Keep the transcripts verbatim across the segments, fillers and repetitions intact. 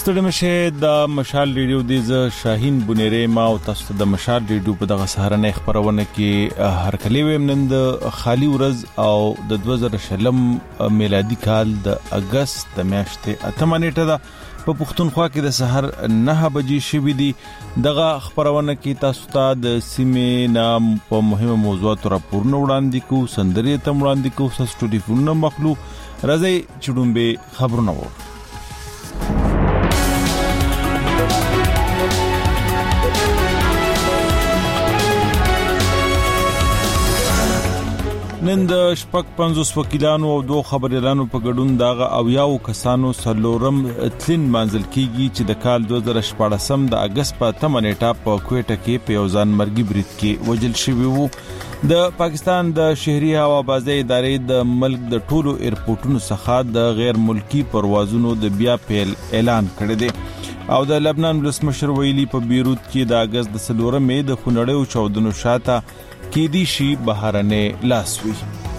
ستړي مشه د مشال ریډیو د ز شاهین بنيري ما او تاسو د مشال ریډیو په دغه سهارنه خبرونه کې هر کلی ومنند خالی ورځ او د دوه زره شلم میلادي کال د اگست د میاشتې اتمه نیټه ده په پښتونخوا کې د سحر نه بجې شوې دي. دغه خبرونه کې تاسو ته د سیمې نام په مهمه موضوعاتو راپورونه وړاندې کوو، سندري ته وړاندې کوو، تاسو ټلیفونونه مخلو راځي چډومبه خبرونه وو. نن د شپږ پنځوس وکیلانو او دوه خبريالانو په ګډون داغه او یاو کسانو سلورم تلین منزل کیږي چې د کال دوه زره شپږ د اگست په اتمه نیټه په کوټه کې په یوزان مرګي برید کې وجل شوی وو. د پاکستان د شهري هوابازي ادارې د ملک د ټولو ایرپورټونو څخه د غیر ملکی پروازونو د بیا پیل اعلان کړی دی او د لبنان ولسمشر ویلي په بیروت کې د اگست د سلورم مې د خونړیو چاودنو شاته کې دي شي بهرنه لاسوي.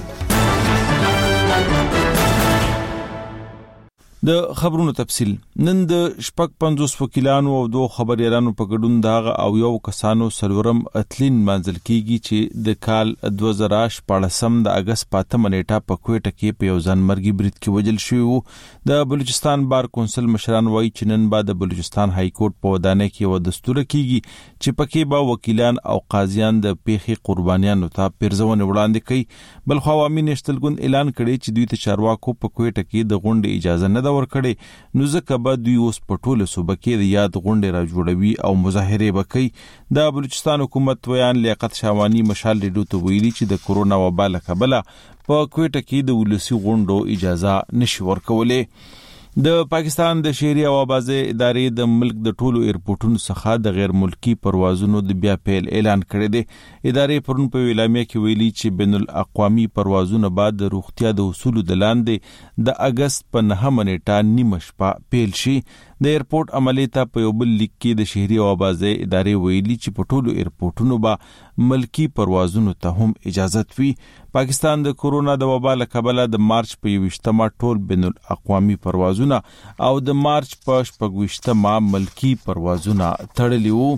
د خبرونو تفصيل نن د شپږ پنځوس وکیلانو او دوه خبريالانو په ګډون داغه او یو کسانو سلورم اتلین منزل کیږي چې د کال دوه زره شپږ د اگست په اتمه نیټه په کوټه کې په یوزان مرګي برید کې وجل شوی وو. د بلوچستان بار کونسل مشران وایي چې نن بعد د بلوچستان های کورټ په ودانۍ کې و دستور کیږي چې پکې به وکیلان او قاضیان د پیخي قربانیانو ته پیرزونه وړاندې کوي. بل خو عوامي نشتلګون اعلان کړي چې دوی ته چارواکو په کوټه کې د غونډې اجازه نه ورکړي، نو ځکه به دوی اوس په ټوله صوبه کې د یاد غونډې را جوړوي او مظاهره وکړي. د بلوچستان حکومت ویان لیاقت شاوانی مشال ریډیو ته ویلي چې د کورونا وبا له کبله په کوټه کې د ولسی غونډو اجازه نشي ورکولې. د پاکستان د شهري هوابازي ادارې د ملک د ټولو ایرپورټونو څخه د غیر ملکی پروازونو د بیا پیل اعلان کړی دی. ادارې پرون په اعلامیه کې ویلي چې بین الاقوامي پروازونه بعد د روغتیا د اصولو د لاندې د اگست په نهمه نیټه نیمه شپه پیل شي. د ایرپورټ عملیات په یو بل لیک کې د شهري هوابازي ادارې ویلي چې په ټولو ایرپورټونو به ملکی پروازونو ته هم اجازه وي. پاکستان د کورونا د وبا له کبله د مارچ په یوویشتمه ټول بین الاقوامي پروازونه او د مارچ په شپږویشتمه ملکی پروازونه تړلي وو.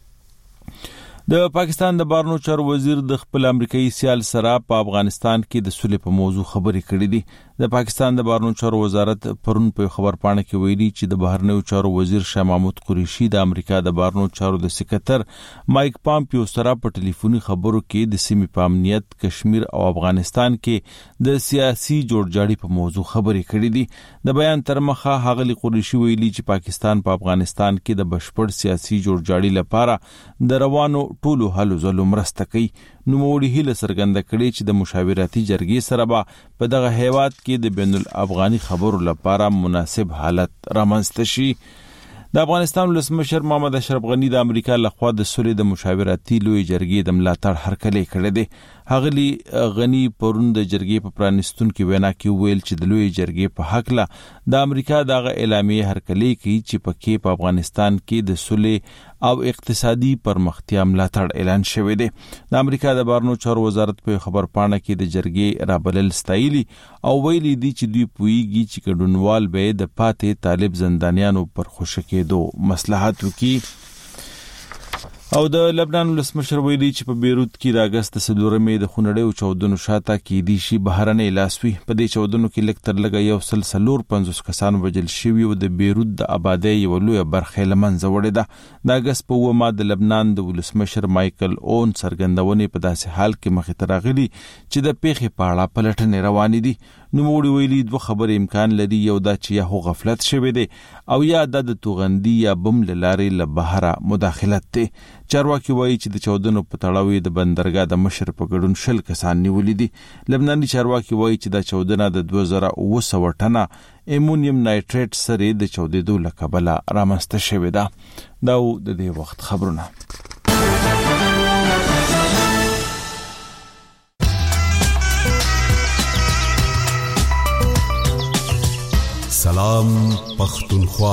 د پاکستان د بهرنیو چارو وزیر د خپل امریکایي سیال سره په افغانستان کې د صلح په موضوع خبرې کړې دي. د پاکستان د بهرنیو چارو وزارت پرون په خبر پاڼه کې ویلي چې د بهرنیو چارو وزیر شاه محمود قریشي د امریکا د بهرنیو چارو د سکرټر مایک پامپیو سره په ټلیفوني خبرو کې د سیمې په امنیت، کشمیر او افغانستان کې د سیاسي جوړجاړي په موضوع خبرې کړې دي. د بیان تر مخه هغه قریشي ویلي چې پاکستان په افغانستان کې د بشپړ سیاسي جوړجاړي لپاره د روانو ټولو حل زلو مرسته کوي. نو موړي هله سرګند کړي چې د مشاورتي جرګې سره به په دغه هیواد کې د بین الافغاني خبرو لپاره مناسب حالت رامنځته شي. د افغانستان ولسمشر محمد اشرف غنی د امریکا لخوا د صلح د مشاورتي لوی جرګې د ملاتړ هرکلی کړی دی. هغلی غنی پرون د جرګې په پرانستون کې وینا کې ویل چې د لوی جرګې په حق له د امریکا دغه اعلامیه هرکلی کوي چې پکې په افغانستان کې د صلح او اقتصادي پرمختیا ملاتړ اعلان شوی دی. د امریکا د بهرنیو چارو وزارت په خبر پاڼه کې د جرګې رابلل ستایلی او ویلي دي چې دوی پویږي چې ګډونوال به د پاتې طالب زندانیانو پر خوشی دو مصلحت وکي. او د لبنان ولسمشر ویلي چې په بیروت کې د اگست سلورمې د خونړیو چاودنو شاته کې دي شي بهرنه لاسوي. په دې چاودنو کې لږ تر لږه یو سل سلور پنځوس کسان وژل شوي او د بیروت د آبادی یو لوی برخه لمنځه وړې ده. د اگست په اوومه د لبنان د ولسمشر مایکل اون څرګندونې په داسې حال کې مخې ته راغلي چې د پیښې په اړه پلټنې روانې دي. نو موږ ویلي دوه خبرې امکان لري، یو دا چې یا هو غفلت شوی دی او یا د توغندي یا بم لارې له بهره مداخلت دی. چارواکي وایي چې د چاودنو په تړاو د بندرګاه د مشر په ګډون شل کسان نیولې دي. لبناني چارواکي وایي چې د چاودنه د دوه زره اوه سوه ټنه امونیم نایټریټ سره د چاودېدو له کبله رامنځته شوې ده. دا د دې وخت خبرونه. سلام پختونخوا.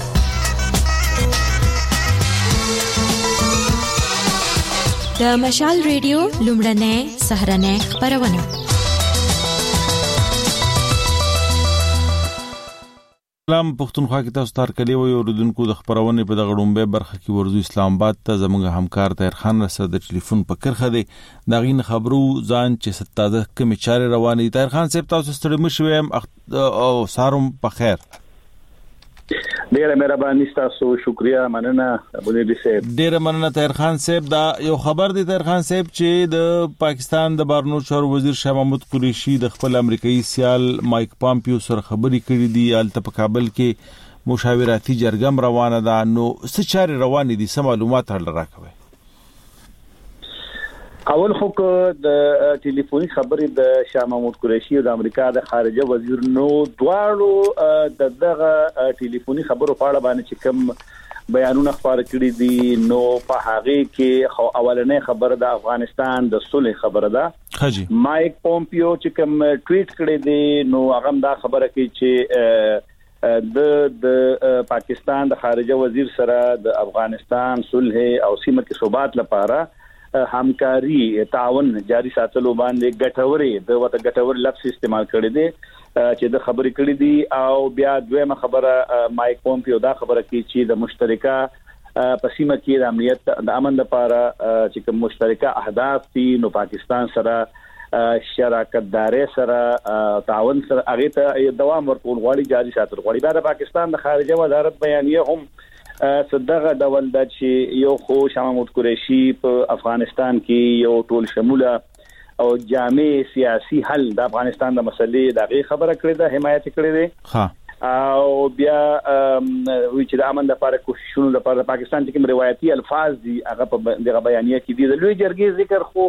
د مشال ریډیو لومړنۍ سهرنۍ خبرونه. سلام پښتونخوا کې تاسو تار کلی وي اوردونکو د خبرونه په دغه ډومبه برخه کې ورزو اسلام آباد ته زموږ همکار طاهر خان رسد د ټلیفون په کرخه دی دا غین خبرو ځان چې ستاده کمی چارې روانې طاهر خان صاحب تاسو ستړي مشوي او ساروم په خیر ډیره مهرباني تاسو شکریا مننه ابو نبی صاحب ډیره مننه طاهر خان صاحب دا یو خبر دی طاهر خان صاحب چې د پاکستان د بهرنیو چارو وزیر شاه محمود قریشي د خپل امریکایي سیال مایک پامپیو سره خبرې کړې دي الته په کابل کې مشاوراتي جرګه روانه ده نو څه چارې روانې دي څه معلومات هر راکوي اول خو د ټلیفوني خبرې د شاه محمود قریشي د امریکا د خارجه وزیر نو دواړو د دغه ټلیفوني خبرو په اړه باندې چې کوم بیانونه خبره کړې دي نو په هغه کې خو اولنې خبره د افغانستان د صلح خبره ده خجی مایک پومپیو چې کوم ټویټ کړی دی نو هغه دا خبره کوي چې د د پاکستان د خارجه وزیر سره د افغانستان صلح او سیمه کې ثبات لپاره همکاري تعاون جاری ساتلو باندې ګټوري د وته ګټور لفظ استعمال کړی دی چې د خبرې کړې دي او بیا دویمه خبره مایک پومپیو دا خبره کوي چې د مشترکه پسیمه کې د امنیت د امن لپاره چې کوم مشترکه اهداف دي نو پاکستان سره شراکت داري سره تعاون سره هغه ته دوام ورکول غواړي جاری ساتل غواړي دا د پاکستان د خارجه وزارت بیانیه هم صدغه ډول د چې یو خو شاه محمود قریشي په افغانستان کې یو ټول شموله او جامع سیاسي حل د افغانستان د مسلې د خبره کړې ده حمایت کړې ده ها او بیا وی چې د امن لپاره کوششونه لپاره پاکستان کې کوم روایتي الفاظ دي هغه په دغه بیانیه کې دي د لوی جرګې ذکر خو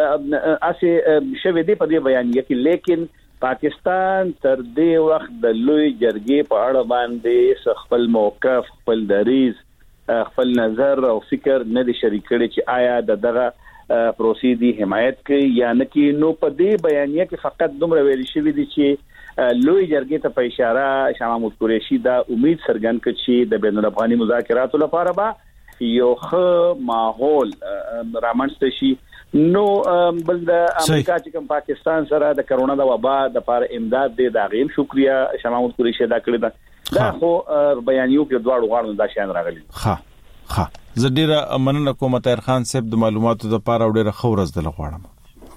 اسه شوه دی په دې بیانیه کې لیکن پاکستان تر دې وخت د لوی جرګې په اړه باندې خپل موقف خپل دریز خپل نظر او فکر نه دي شریک کړي چې آیا د دغه پروسیدي حمایت کوي یا نه کوي نو په دې بیانیه کې فقط دومره ویل شوی دي چې لوی جرګې ته په اشاره شاه محمود قریشي دا امید څرګند کړي چې د بین الافغاني مذاکراتو لپاره به یو ښه ماحول رامنځته شي نو بل د امریکا چې کوم پاکستان سره د کرونا د وبا د لپاره امداد دی دا غیم شکریا شاه محمود قریشي دا کړی دا دا خو بیانیو کې دواړو غاړو دا شان راغلي ها ها زډیره مننه کوم طاهر خان صاحب د معلوماتو لپاره ډیره خورز دل غواړم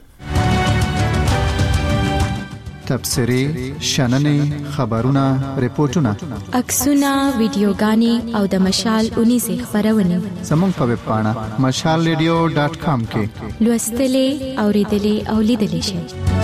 تبصری شننې خبرونه ریپورتونه عکسونه ویډیوګانې او د مشال اونې سه خبرونه زموږ په ویب پاڼه مشال ریډیو ډاټ کام کې لوستلې اوریدلې او لیدلې شئ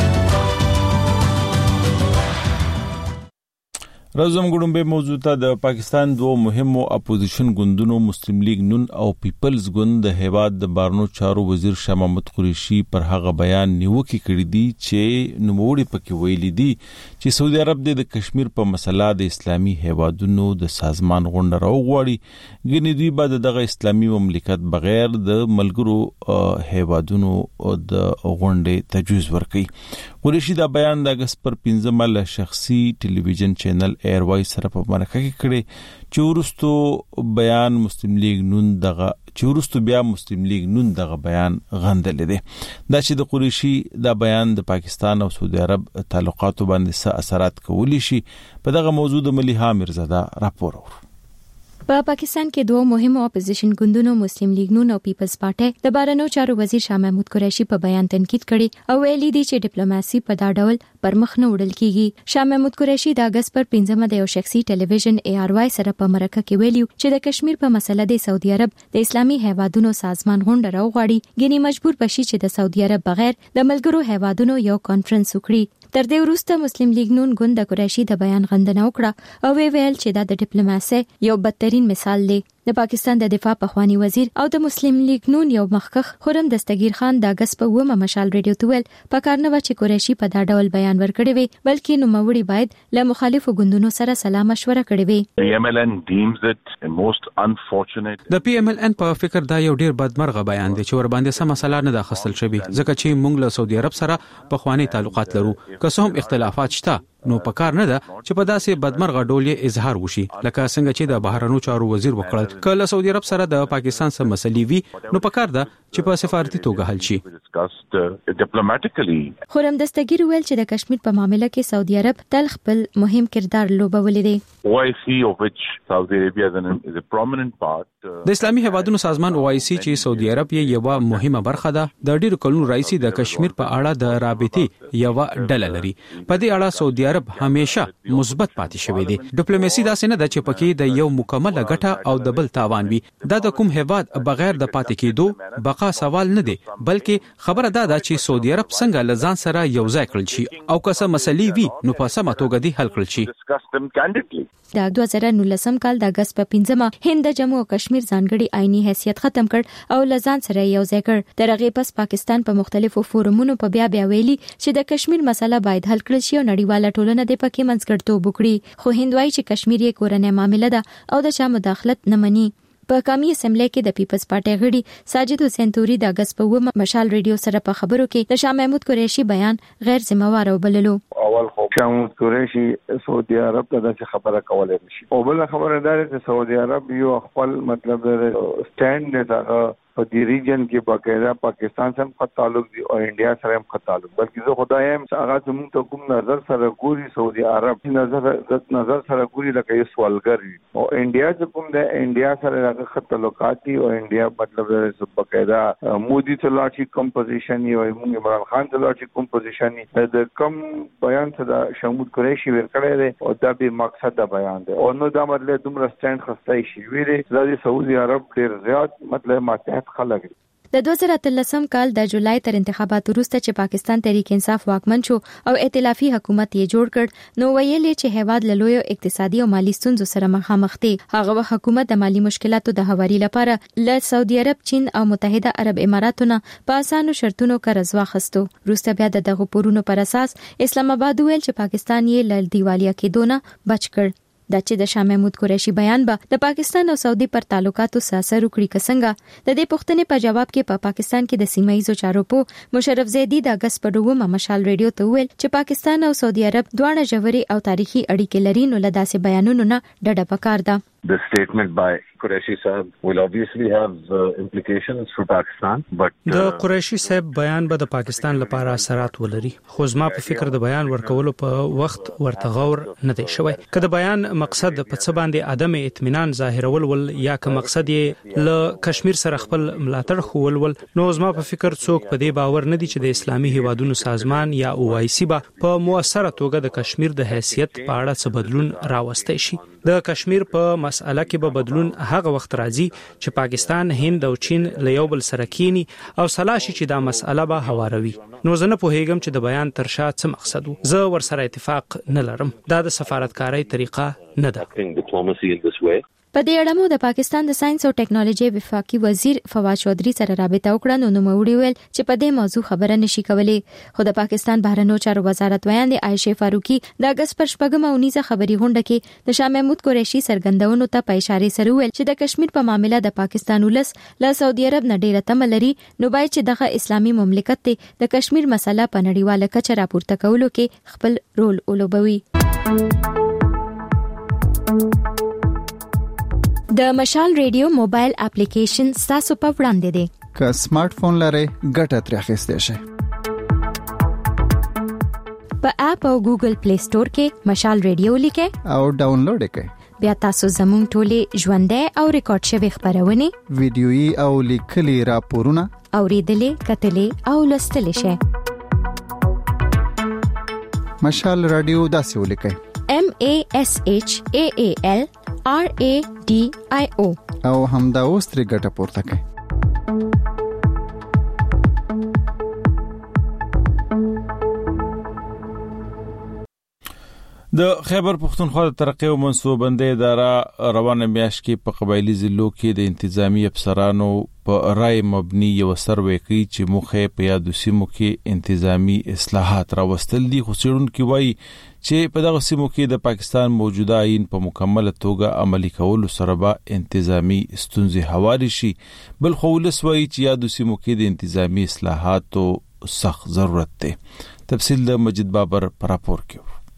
رزم ګډمبه موضوع ته د پاکستان دوه مهمو اپوزیشن ګوندونو مسلم لیگ نون او پیپلز ګوند د هیواد د بهرنیو چارو وزیر شاه محمود قریشي پر هغه بیان نیوکه کړی دی چې نوموړي پکې ویلي دي چې سعودي عرب د کشمیر په مسله د اسلامي هیوادونو د سازمان غونډه راوغواړي ګنې دوی بعد دغه اسلامي مملکت بغیر د ملګرو هیوادونو د غونډې تجویز ورکړي قریشي دا بیان د اگست پر پنځمه له شخصي ټلویزیون چینل ایر وای سره په مرکه کې کړي چې ورستو بیان مسلم لیگ نون دغه چې ورستو بیا مسلم لیگ نون دغه بیان غندل دي دا چې د قریشي دا بیان د پاکستان او سعودي عرب تعلقاتو باندې څه اثرات کولی شي په دغه موضوع د مليحه میرزاده راپور ورو په پاکستان کې دوه مهمو اپوزیشن ګوندونو مسلم لیگ نون او پیپلز پارټي د بهرنیو چارو وزیر شاه محمود قریشي په بیان تنقید کړي او ویلي دي چې ډیپلوماسي په دا ډول پرمخ نه وړل کیږي شاه محمود قریشي د اگست پر پنځمه د یو شخصي ټلویزیون اي ار واي سره په مرکه کې ویلي چې د کشمیر په مسله د سعودي عرب د اسلامي هیوادونو سازمان غونډه راوغواړي ګینی مجبور بشي چې د سعودي عرب بغیر د ملګرو هیوادونو یو کانفرنس وکړي تر دې وروسته مسلم لیگ نون ګوند د قریشي د بیان غندنه وکړه او ویل چې دا د ډیپلوماسي یو بدترین مثال دی د پاکستان د دفاع پخوانی وزیر او د مسلم لیگ نون یو مخکخ خرم دستگیر خان د اگست په ومه مشال ریډیو تویل په کار نه و چې قریشي په دا ډول بیان ورکړي وي بلکې نو موري باید له مخالفو ګوندونو سره سلا مشوره کړي وي P M L N deems it most unfortunate د پی ام ال ان په فکر دا یو ډیر بدمرغه بیان دی چې ور باندې سم مسله نه د خصل شوی ځکه چې موږ له سعودي عرب سره پخوانی تعلقات لرو که څه هم اختلافات شته نو پکار نه ده چې په داسې بدمرغه ډول یې اظهار وشي لکه څنګه چې د بهرنیو چارو وزیر وکړل کله سعودي عرب سره د پاکستان سره مسلې وي نو پکار ده چې په سفارتي توګه حل شي. خورم دستګیر ویل چې د کشمیر په معاملې کې سعودي عرب تل خپل مهم کردار لوبولی دی. O I C of which Saudi Arabia is a prominent part. د اسلامي هیوادونو سازمان او آی سی چې سعودي عرب یې یو مهمه برخه ده د ډیرو کلونو راځي د کشمیر په اړه د رابطې یو ډله لري. په دې اړه سعودي عرب همیشه مثبت پاتې شوی دی. ډیپلوماسي داسې نه ده چې پکې د یو مکمل ګټه او د بل تاوان وي. دا د کوم هیواد بغیر د پاتې کېدو بقا سوال نه دی، بلکې خبره دا ده چې سعودي عرب څنګه لزان سره یو ځای کړل شي او که څه مسلې وي نو په سمه توګه دې حل کړل شي. د دوه زره نولسم کال د اگست په پنځمه هند د جموں او کشمیر ځانګړي آئینی حیثیت ختم کړ او لزان سره یو ځای کړ. درغه پس پاکستان په مختلفو فورمونو په بیا بیا ویلي چې د کشمیر مسله باید حل کړل شي او نړیواله ټولنه د پکې منځګړیتوب وکړي. خو هند وايي چې کشمیر یې کورنۍ معاملې ده او د چا مداخلت نه مني. په قومي اسمبلی کې د پیپلز پارټي غړي ساجد حسین توري د اگست په ومه مشال ریډیو سره په خبرو کې د شاه محمود قریشي بیان غیر ذمہوار وبللو. اول خو شاه محمود قریشي سعودي عرب ته د خبره کولای نشي او بل خبره ده چې سعودي عرب یو خپل مطلب سټاند نه دا په دې ریجن کې باقاعده پاکستان سره خط تعلق دی او انډیا سره هم خط تعلق، بلکې زه خدایم هغه زموږ ته کوم نظر سره ګوري سعودي عرب نظر نظر سره ګوري لکه یو سوالګر او انډیا چې کوم د انډیا سره هغه خط تعلقات دي او انډیا مطلب باقاعده مودي تلاشي کمپوزیشن یو موږ عمران خان تلاشي کمپوزیشن د کم بیان ته د شمود قریشي ورکړی دی او دا به مقصد د بیان دی او نو دا مطلب دومره سټاند خستای شي ویلي د سعودي عرب ډیر زیات مطلب ماته خلک. د دوه زره اتلسم کال د جولای تر انتخاباتو وروسته چې پاکستان تحریک انصاف واکمن شو او ائتلافي حکومت یې جوړ کړ نو ویلې چې هیواد له لویو اقتصادي او مالی ستونزو سره مخامخ دی. هغه حکومت د مالی مشکلاتو د هواري لپاره له سعودي عرب، چین او متحده عرب اماراتونو په اسانو شرطونو قرض واخیستو. وروسته بیا د دغه پورونو پر اساس اسلام آباد ویل چې پاکستان یې له دیوالیا کېدو نه بچ کړ. دا چې د شاه محمود قریشي بیان به د پاکستان او سعودي پر تعلقاتو اثر وکړي کسنګه د دې پوښتنې په جواب کې په پا پاکستان کې د سیمایي چارو په مشرف زیدی د اگست په دومه مشال ریډیو ته ویل چې پاکستان او سعودي عرب دواړه ژوري او تاریخي اړیکې لري نو له داسې بیانونو نه ډډه پکار ده. The statement by Qureshi Sahib will obviously have uh, implications for Pakistan, but د uh, قریشي صاحب بیان به د پاکستان لپاره اثرات ولري، خو زما په فکر د بیان ورکولو په وخت ورته غور نه دی شوی. که د بیان مقصد په څه باندې عدم اطمینان ظاهرول ول یا که مقصد یې له کشمیر سره خپل ملاتړ خول ول نو زما په فکر څوک په دې باور نه دي چې د اسلامي هیوادونو سازمان یا او آی سی به په موثره توګه د کشمیر د حیثیت په اړه څه بدلون راوستي شي. د کشمیر په مسأله کې به بدلون هغه وخت راځي چې پاکستان، هند او چین له یو بل سره کینی او سلاشي چې دا مسأله به هواروي. نو زه نه پوهیږم چې د بیان تر شا څه مقصد وو. زه ورسره اتفاق نه لرم. دا د سفارتکارۍ طریقه نه ده. په دې اړه مو د پاکستان د ساينس او ټیکنالوژي وفاقي وزیر فواد چودھری سره رابطه وکړه نو نوموړي ویل چې په دې موضوع خبره نشي کولای. خو د پاکستان بهرنیو چارو وزارت ویاند عائشه فاروقي د اگست پر شپږمه اونیزه خبري غونډه کې د شاه محمود قریشي سرګندونو ته په اشاره سره ویل چې د کشمیر په معاملې د پاکستان ولس له سعودي عرب نه ډیره تمه لري نو باید چې دغه اسلامي مملکت ته د کشمیر مسله په نړیواله کچه راپورته کولو کې خپل رول ولوبوي. د مشال ریډیو موبایل اپلیکیشن تاسو په وړاندې دی. که سمارټ فون لرئ ګټه ترې اخیستئ شئ. په اپ او ګوګل پلی سٹور کې مشال ریډیو لیکئ او ډاونلوډ کړئ. بیا تاسو زموږ ټولې ژوندۍ او ریکارډ شوی خبرونه، ویډیويي او لیکلي راپورونه اوریدلې، کتلې او لوستلې شئ. مشال رادیو داسې ولیکئ: M A S H A A L R A D I O او همدا اوس ترې ګټه پورته کړئ. د خیبر پختونخوا د ترقی او منصوبندۍ اداره روانه میاشت کې په قبایلی ضلعو کې د انتظامی افسرانو په رای مبني یو سروې کوي چې مخه په یادو سیمو کې انتظامی اصلاحات راوستل دي. خو څېړونکو وایي چې په دغه سیمو کې د پاکستان موجوده آئین په مکمل توګه عملي کولو سره به انتظامی ستونزې هواري شي. بل خو ولس وایي چې یادو سیمو کې د انتظامی اصلاحاتو سخت ضرورت دی. تفصیل د مجید بابر پر راپور کې.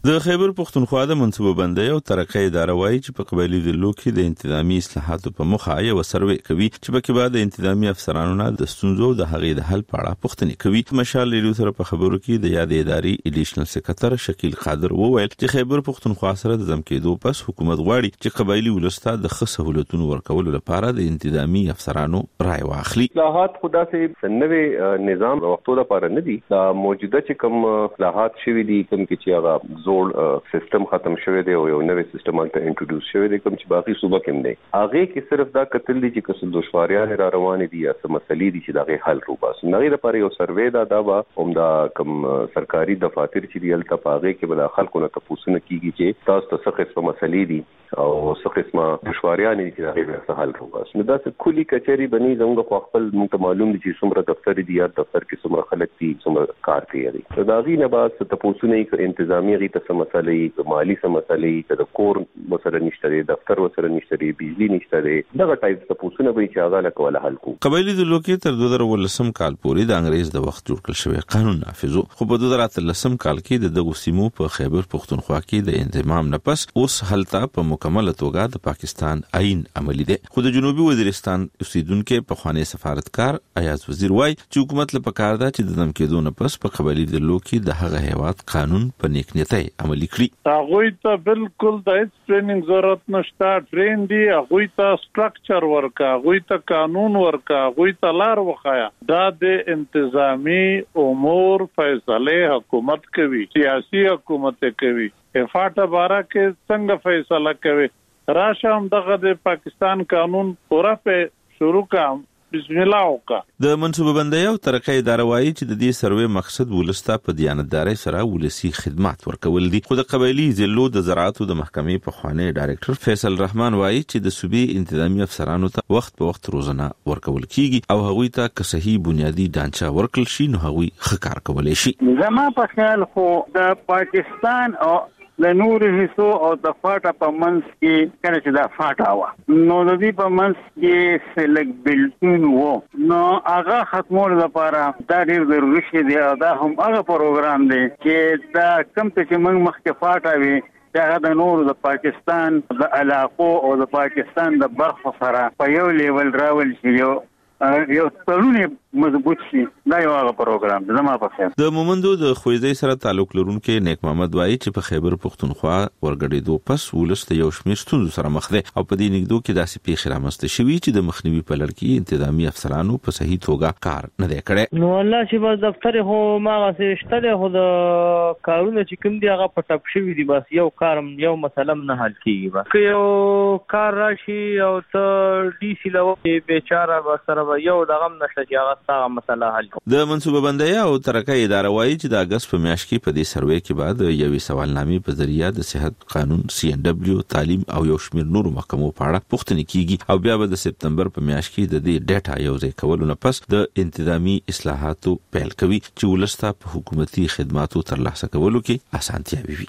د خیبر پختونخوا د منصوبه بندۍ او ترقۍ اداره وایي چې په قبایلی ضلعو کې د انتظامی اصلاحاتو په موخه یو سروې کوي چې په کې بعد د انتظامی افسرانو نه د ستونزو د هغې د حل په اړه پوښتنې کوي. مشال ریډیو سره په خبرو کې د یاد ادارې ایډیشنل سکرټر شکیل قادر وویل چې خیبر پختونخوا سره د ځم کېدو پس حکومت غواړي چې قبایلی ولسته د ښه سہولتونو ورکولو لپاره د انتظامی افسرانو رائے واخلي. اصلاحات خدا سه نوې نظام وختو لپاره نه دي. دا موجوده چې کوم اصلاحات شوي دي کوم کې چې هغه زوړ سیستم ختم شوی دی او یو نوې سیستم الته انټروډوس شوی دی کوم چې باقي صوبه کې نه دی. هغه کې صرف دا کتل دي چې کوم دشواریان را روان دي یا څه مسلې دي چې دا حل روباس. نغې لپاره یو سروې دا دا هم دا کوم سرکاري دفاتر چې دی الته پاغه کې بل خلکو نه تاسو نه کیږي چې تاسو ته څه قسمه مسلې دي او څه قسمه دشواریان دي چې هغه څه حل روباس. نو دا څه کلی کچوري بني زموږ خو خپل مونږ معلوم دي چې څومره دفتر دي یا دفتر کې څومره خلک دي څومره کار کوي. دا غي نه بعد تاسو نه کې انتظامی غي ته مسلې مالی سم مسلې د کور مسله نشته دی دفتر وسره نشته دی بجلی نشته دی دغه ټایپ څه پوښتنه به چې هغه لکه حل کو. قبایلی ضلعو کې تر دوه زره ولسم کال پورې د انګریز د وخت جوړ کړل شوی قانون نافذو خو په دوه زره اتلسم کال کې د دغه سیمو په خیبر پختونخوا کې د انضمام نه پس اوس هلته په مکمل توګه د پاکستان آئین عملی دی. خو د جنوبي وزیرستان اوسیدونکو په خوانی سفارتکار ایاز وزیر وای چې حکومت له پکار دا چې د دم کېدو نه پس په قبایلی ضلعو کې د هغه هیواد قانون په نیک نیتۍ عملی کړی. هغه ته بالکل د هیڅ ټریننګ ضرورت نشته. ټرین دی هغه ته سټرکچر ورکا هغه ته قانون ورکا هغه ته لار وخایا. دا د انتظامی امور فیصله حکومت کوي سیاسي حکومت کوي. افاټه بارا کې څنګه فیصله کوي راشم دغه د پاکستان قانون پورا په شروع کام بسم الله وکا. د منصوبه بندۍ او ترقۍ اداره وایي چې د دې سروې مقصد ولسته په دیانتدارۍ سره ولسی خدمات ورکول دي. خو د قبایلی ضلعو د زراعتو د محکمې په خوانی ډایریکټر فیصل رحمان وایي چې د صوبې انتظامی افسرانو ته وخت په وخت روزنه ورکول کیږي او هغوی ته که صحیح بنیادی ډانچه ورکړل شي نو هغوی ښه کار کولی شي. زما په خیال خو د پاکستان او د نور حصو او د فاټا په منځ کې کله چې دا فاټا و نو د دې په منځ کې سلیک بلټون وو نو هغه ختمول لپاره دا ډېر ضروري شي دی. دا هم هغه پروګرام دی چې دا کم ته چې موږ مخکې فاټا وي دا د نور د پاکستان د علاقو او د پاکستان د برخو سره په یو لیول راول شي یو یو تړون مضبوط شي. دا یو هغه پروګرام دی زما په خیال. د مومندو د خوځې سره تعلق لرونکو نیک محمد وایي چې په خیبر پختونخوا ورګړېدو پس ولست یو شمېر ستونزو سره مخ دي او په دې نګدو کې داسې پیښې رامنځته شوي چې د مخنیوي په لړ کې انتظامی افسرانو په صحیح توګه کار نه دی کړی. نو الله چې بس دفتر هو ما غسه شته له خو د کارونه چې کوم دی هغه په ټاپ شوی دی بس یو کارم یو مسله نه حل کیږي. بس که یو کار راشي او ته ډي سي لو بیچاره بسره یو دغه نشته چې هغه څنګه مسله حل کو. د منصوبه بندۍ او ترقۍ اداره وایي چې د اگست په میاشت کې په دې سروې کې بعد یوې سوالنامې په ذریعہ د صحت قانون سی ان دبليو تعلیم او یو شمېر نورو محکمو په اړه پوښتنې کیږي او بیا به د سپتمبر په میاشت کې د دې ډیټا یوځای کولو نه پس د انتظامی اصلاحاتو پیل کوي چې ولسته په حکومتي خدماتو ترلاسه کولو کې اسانتیا وي.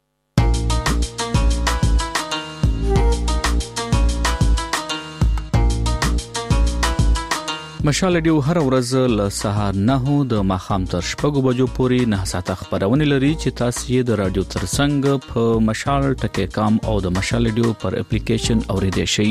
مشال ډیو هر ورځ له سهار نه د ماخام تر شپږو بجو پورې نه ساعته خبرونه لري چې تاسو یې د رادیو ترڅنګ په مشال ټکی کام او د مشال ډیو پر اپلیکیشن اوریدئ شئ.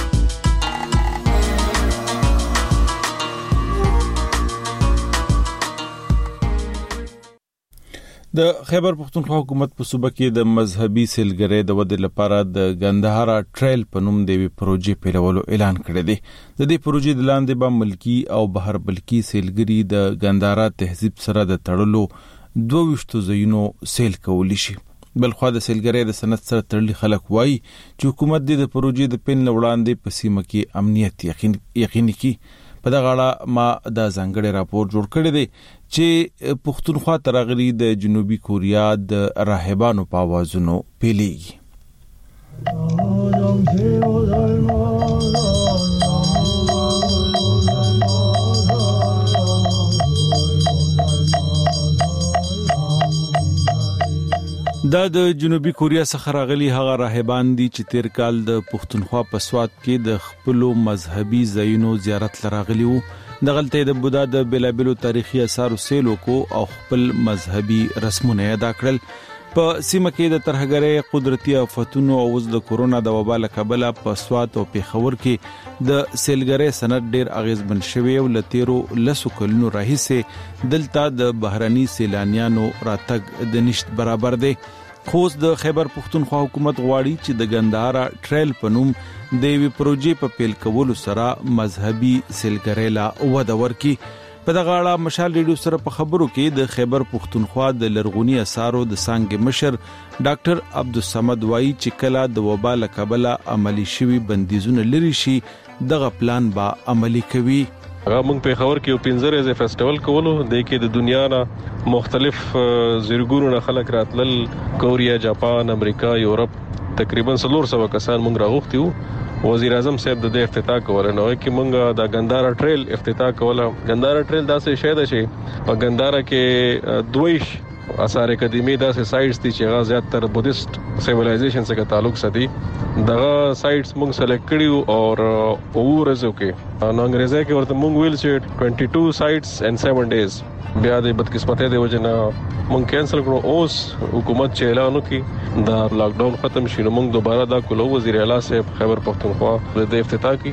د خیبر پختونخوا حکومت په صوبه کې د مذهبي سیلګرۍ د ودې لپاره د ګندهارا ټریل په نوم د وی پروژې پیلولو اعلان کړی دی. د دې پروژې د لاندې به ملکی او بهر ملکی سیلګري د ګندهارا تهذیب سره د تړلو دوه وشتو ځایونو سیل کولی شي. بلخو د سیلګرۍ د سند سره تړلي خلک وایي چې حکومت د پروژې د پین وړاندې په سیمه کې امنیت یقین یقیني کی. په دغه اړه ما د ځانګړي راپور جوړ کړی دی چې پښتونخوا ترغلي د جنوبي کوریا د راهبانو په आवाजونو پیلېږي. دا د جنوبي کوریا څخه راغلي هغه راهبان دي چې تیر کال د پښتونخوا په سواد کې د خپل مذهبي ځایونو زیارت لراغلي وو. د غلطه د بودا د بلابلو تاریخي آثارو سیلو کو او خپل مذهبي رسمونه ادا کړل. په سیمه کې د ترهګرۍ قدرتي آفتونو او د کورونا د وبا له کبله په سوات او پیښور کې د سیلګرۍ صنعت ډیر اغیزمن شوی او لتیرو لسو کلونو راهیسه دلته د بهرني سیلانیانو راتګ د نشټ برابر دی. خو د خیبر پختونخوا حکومت غواړي چې د ګندهارا ټریل په نوم د وی پروژې په پیل کولو سره مذهبي سیلګرۍ لا وده ورکړي. په دغه اړه مشال ریډیو سره په خبرو کې د خیبر پختونخوا د لرغونی اثارو د څنګه مشر ډاکټر عبدالصمد وایي چې کله د وبا له کبله عملی شوی بندیزونه لري شي دغه پلان با عملی کوي. هغه موږ په خبر کې پنځه ورځې فیسټیوال کولو د کې د دنیا نه مختلف زیرګونو نه خلک راتلل، کوریا، جاپان، امریکا، یورپ، تقریبا څلور سوه کسان موږ راغوښتي وو. وزیر اعظم صاحب د افتتاح کوله نو کې مونږه د ګندهارا ټریل افتتاح کوله. ګندهارا ټریل داسې شی ده چې په ګندهارا کې دویش آثار قدیمی داسې سایټس دي چې هغه زیاتره بودیست سیویلایزیشن سره تعلق ساتي. دغه سایټس مونږ سلیکټ کړیو او ورځو کې نو انګریزي کې ورته مونږ ویل چې بائیس سایټس ان سیون ډیز. بیا د بدقسمتۍ د وجنه مونږ کینسل کړو. اوس حکومت چې اعلان وکړي دا لاک ډاون ختم شي نو مونږ دوباره دا کولو. وزیر اعلی صاحب خیبر پختونخوا د افتتاح کی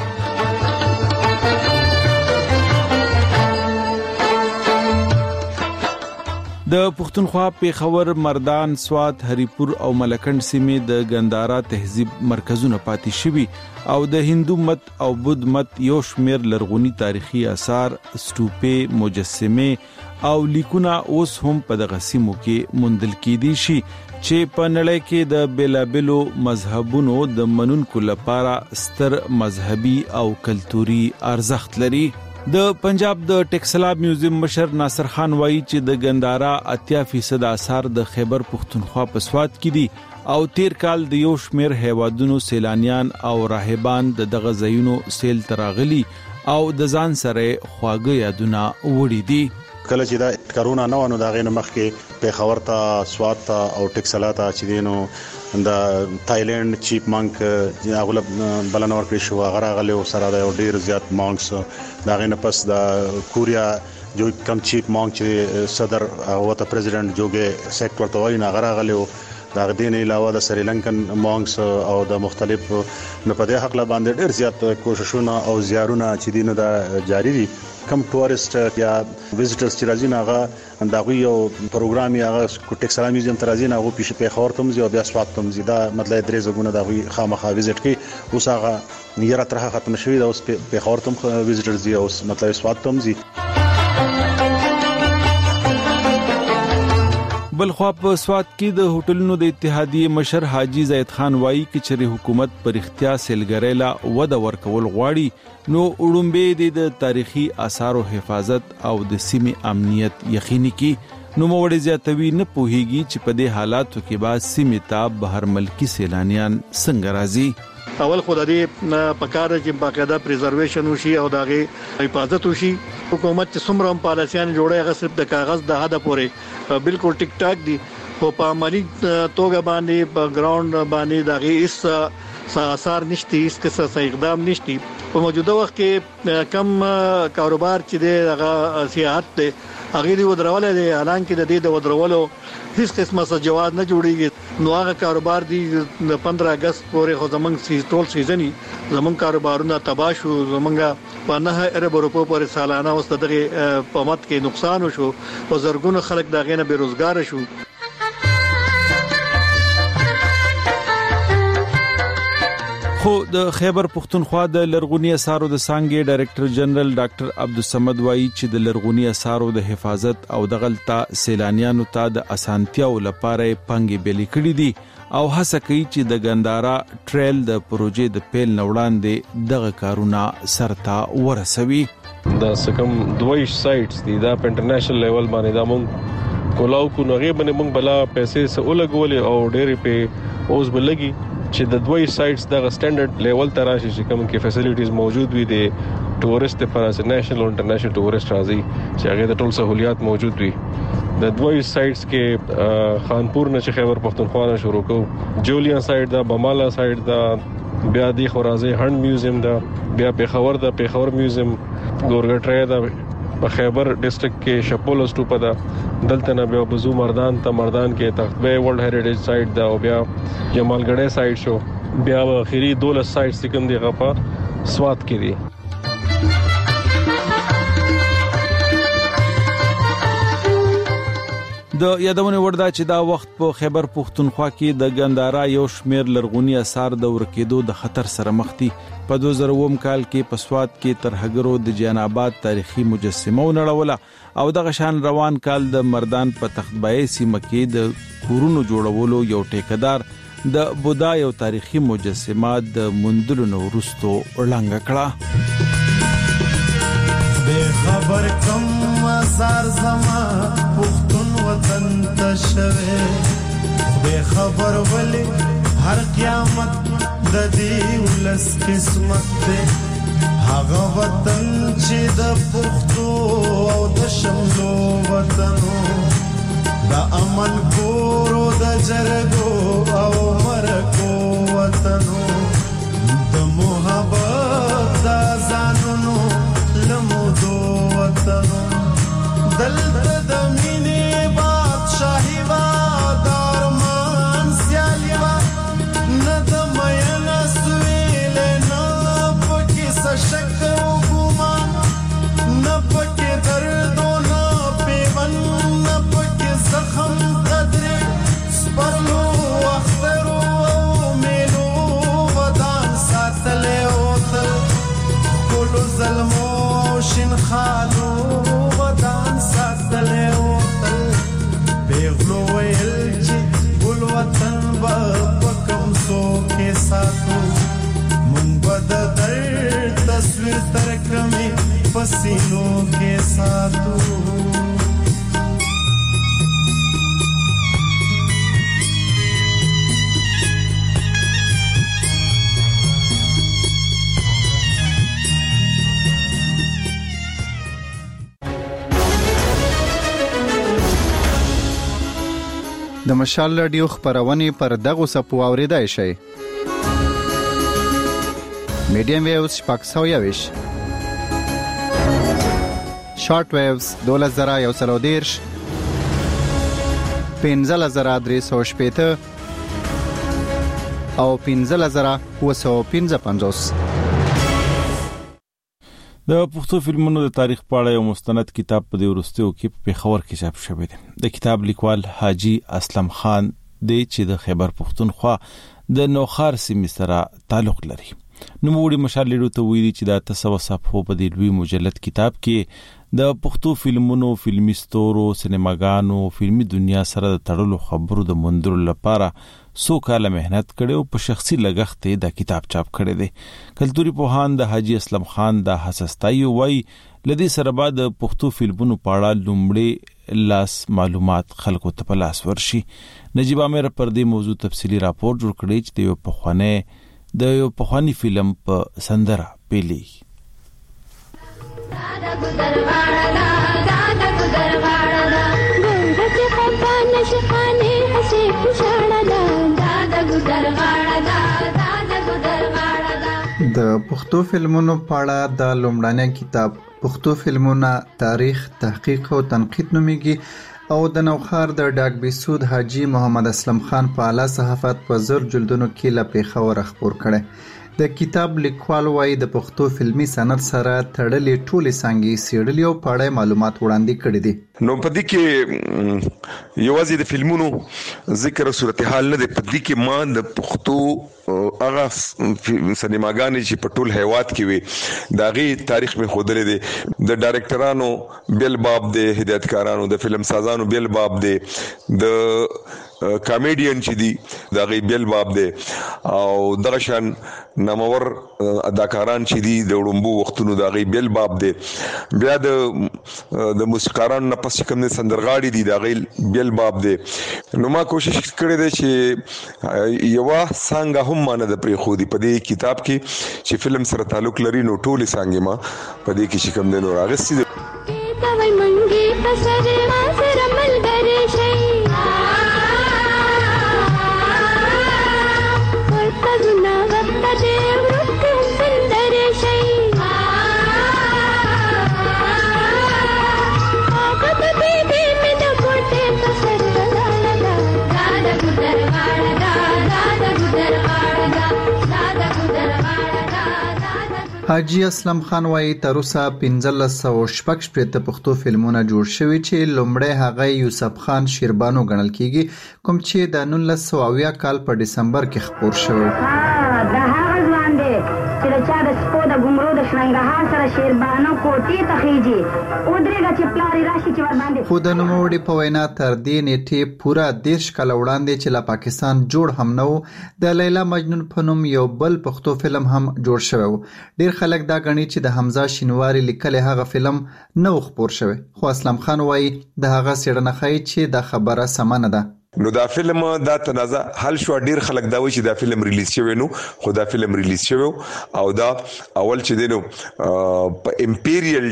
د پختونخوا پیښور، مردان، سوات، هریپور او ملکنډ سیمې د ګندهارا تهذیب مرکزونه پاتې شوي او د هندو مت او بودھ مت یو شمیر لرغونی تاریخي آثار، سټوپې، مجسمه او لیکونه اوس هم په دغه سیمو کې موندل کېدي شي چې په نړۍ کې د بیلابلو مذهبونو د منونکو لپاره ستر مذهبي او کلتوري ارزښت لري. د پنجاب د ټیکسلا میوزیم مشر ناصر خان وایي چې د ګندهارا اتیا فیصد آثار د خیبر پختونخوا په سوات کې دي او تیر کال د یو شمیر هیوادونو سیلانیان او راهبان د دغه ځایونو سیل تراغلي او د ځان سره خواږه یادونه وړي دي. کله چې دا کرونا نه ونه دا غینه مخکې پیښور ته، سوات ته او ټیکسلا ته چې دینو د تایلند چیپ مانک اغلب بلنور کړی شو هغه راغلی او سره د ډیر زیات مانکس دا غینه پس د کوریا جو کم چیپ مانک چې صدر او ته پریزیدنت جوګه سیکټر ته وای نه غره غلی او دا غدین علاوه د سریلانکن مانکس او د مختلف نه په دې حق لا باندې ډیر زیات کوششونه او زیارونه چې دینه دا جاری دي. کم ټورست یا ویزټرز چې راځي ناغه انداغي یو پروګرام یا ټیکسلا میوزیم ته راځي ناغه پیښه په خور تم زیو بیا سوات تم زیدا مطلب درې زګونه داغي خامخا ویزټ کی اوس هغه نیره ترخه ختم شوی دا اوس په خور تم ویزټرز دی اوس مطلب سوات تم زی. بلخوا په سوات کې د هوټلونو د اتحادیې مشر حاجی زید خان وایي چې چېرې حکومت پر اختیا سیلګرۍ لا وده ورکول غواړي نو وړومبې د تاریخي آثارو حفاظت او د سیمې امنیت یقیني کړي. نو موړ زیاتوي نه پوهیږي چې په دې حالاتو کې بعد سیمې ته بهر ملکی سیلانیان څنګه راځي. اول خدای دې په کار کې باقاعده پریزرویشن وشي او دغه حفاظت وشي. حکومت چې څومره پالیسيان جوړي هغه صرف د کاغذ د هدا پورې بالکل ټیک ټاک دي خو په عملی توګه باندې په ګراوند باندې دغه هیڅ اثر نشته، هیڅ څه اقدام نشته. په موجوده وخت کې کم کاروبار چې دغه سیاحت دی هغه دی ودرول دي اعلان کې د دې د ودرولو هیڅ قسمه څه جواز نه جوړیږي. نو هغه کاروبار دی د پندرہ اگست پورې خو زمنګ سی ټول سیزنی زمنګ کاروبارونه تباہ شو. زمنګ په نه ارب روپو پورې سالانه اوس دغه په مت کې نقصان وشو او زرګونو خلک دغه نه بیروزګار شو. خو د خیبر پختونخوا د لرغونی اثارو د څنګه ډایریکټر جنرال ډاکټر عبدالصمد وایي چې د لرغونی اثارو د حفاظت او د غلطه سیلانیانو ته د اسانتیاو لپاره پنګي بلی کړی دي او هڅه کوي چې د ګندهارا ټریل د پروژې د پیل نوړاندې دغه کارونه سرته ورسوي. دا سکم دویش سایټس دي دا په انټرنیشنل لیول باندې دا مونږ کولاو کو نغې باندې مونږ بلا پیسې سه ولګولې او ډېری په اوس بلګي چې د دوی سایټس د سټانډرډ لیول ته راشي چې کوم کې فیسیلیټیز موجود وي د ټورست لپاره نېشنل او انټرنیشنل ټورست راځي چې هغه د ټول سہولیات موجود وي. د دوی سایټس کې خانپور نه چې خیبر پختونخوا نه شروع کو جولیان سایټ دا بمالا سایټ دا بیا د خورازي هند میوزیم دا بیا پیښور دا پیښور میوزیم ګورګټری دا په خیبر ډیسټریکټ کې شپول اسټوپا دا دلته نه بیا بزو مردان ته مردان کې تختبه ورلد هریټیج سایټ دا او بیا جمالګړې سایټ شو بیا اخیری دولس سایټ کوم دی غپا سواد کې دي. د یادونه وردا چې دا وخت په خیبر پښتونخوا کې د ګندارا یو شمیر لرغونی اثار د ورکېدو د خطر سره مخ دي. په دوه زره اووه کال کې په سواد کې تر هګرو د جان آباد تاریخي مجسمه ونړوله او د غشان روان کال د مردان په تختبای سیمه کې د کورونو جوړولو یو ټیکدار د بودا یو تاریخي مجسمه د مندلو نو ورستو وړاندې کړه. خبر کم آثار زما پختون وطن تشوه بے خبر ولی ہر قیامت ددی ولس قسمت دے هغه وطن چې د پختو او د شملو وطنو د امن کورو د جرګو او مرکو وطنو د محبت د ځانونو لمودو وطنو دلته د مینې بادشاهي وا د ارمان سیالي وا نه د مین سویل نه پکې سشک او ګمان نه پکې درد او نه پیون نه پکې زخم قدرې سپرلو اخترو او میلو ودان ساتلې او ټولو ظلمو شین خالو ودان ساتلې او پیغلو ویل چې ګل وطن با پکم سو کې ساتو مونږ بد در تصویر ترکمې پسینو کې ساتو. د مشال رادیو خبرونه پر دغه سپو اوریدای شي. میډیم ویوز شپږ سوه یویش شارټ ویوز دوله زره یو سل او دېرش پنځه زره درې سوه شپېته او پنځه زره اووه سوه پنځه پنځوس. د پښتو فلمونو د تاریخ په اړه یو مستند کتاب په دې ورستیو کې په پېښور کې چاپ شوی دی. د کتاب لیکوال حاجی اسلم خان دی چې د خیبر پښتونخوا د نوخار سیمې سره تعلق لري. نوموړي مشال لیدو ته ویلي چې دا تسو صفحو په دې لوی مجلد کتاب کې د پښتو فلمونو، فلمي ستورو، سینماګانو، فلمي دنیا سره د تړلو خبرو د موندلو لپاره سو کاله مهنت کړي او په شخصي لګښت دا کتاب چاپ کړي دي. کلتوري پوهان د حاجی اسلم خان د حساستای وای لدی سره بعد پښتو فلمونو په اړه لومړی لاس معلومات خلکو ته په لاس ورشي. نجیب عامر پر دې موضوع تفصیلی راپور جوړ کړی چې د یو پخوانی د یو پخوانی فلم په سندره پیلي. دادا ګذر واړه دادا ګذر واړه ګنده چې خپل نشخانه هسي خوشاله دادا ګذر واړه دادا ګذر واړه. د پښتو فلمونو په اړه د لومړنی کتاب پښتو فلمونه تاریخ، تحقیق او تنقید نومیږي او د نوخار د ډاک بیسود حاجی محمد اسلم خان په اعلی صحافت په زر جلدونو کې لا پیښور خبر کړي. د کتاب لیکوال وايي د پښتو فلمي صنعت سره تړلې ټولې څنګه سیړلې او په اړه معلومات وړاندې کړي دي. نو په دې کې یوازې د فلمونو ذکر صورتحال نه دی، په دې کې ما د پښتو هغه سینماګانې چې په ټول هیواد کې وي دا غي تاریخ می خودلې دي. د ډایرکټرانو بیل باب دی، هدایتکارانو، د فلم سازانو بیل باب دی، د کامیډین چې دی دا غي بیل باب دی او دغه شان نامور اداکاران چې دي د وړمبو وختونو دا غي بیل باب دی. بیا د د موسیقارانو نه پس کوم نه سندرغاړي دي دا غي بیل باب دی. نو ما کوشش کړې ده چې یو څنګه هم مانه د پری خو دي په دې کتاب کې چې فلم سره تعلق لري نو ټولې څنګه ما په دې کې چې کوم نه راغستې دي. دوی منګي پسره ما سره ملګری شي حاجی اسلم خان وايي تر اوسه پنځه سوه شپږ شپېته پښتو فلمونه جوړ شوي چې لومړی هغه یوسف خان شیربانو ګڼل کیږي کوم چې د نولس سوه اویا کال په دسمبر کې خپور شوی. دا هغه ځوان دی چې د چا د سپو د ګمرو د شرنګهار سره شیربانو کوټې ته خیږي او درېږه چې پلار یې راشي چې ورباندې. خو د نوموړي په وینا تر دې نیټې پوره دېرش کاله وړاندې چې له پاکستان جوړ هم نه و د لیلا مجنون په نوم یو بل پښتو فلم هم جوړ شوی و. ډېر خلک دا غني چې د حمزه شینواری لیکل هغه فلم نو خپور شوی، خو اسلم خان وایي د هغه څېړنه ښیي چې دا خبره سمه نه ده. نو دا فلم دا تنازع حل شو. ډیر خلک دا وایي چې دا فلم ریلیز شوی نو خو دا فلم ریلیز شوی او دا اول چې دینو په امپیریل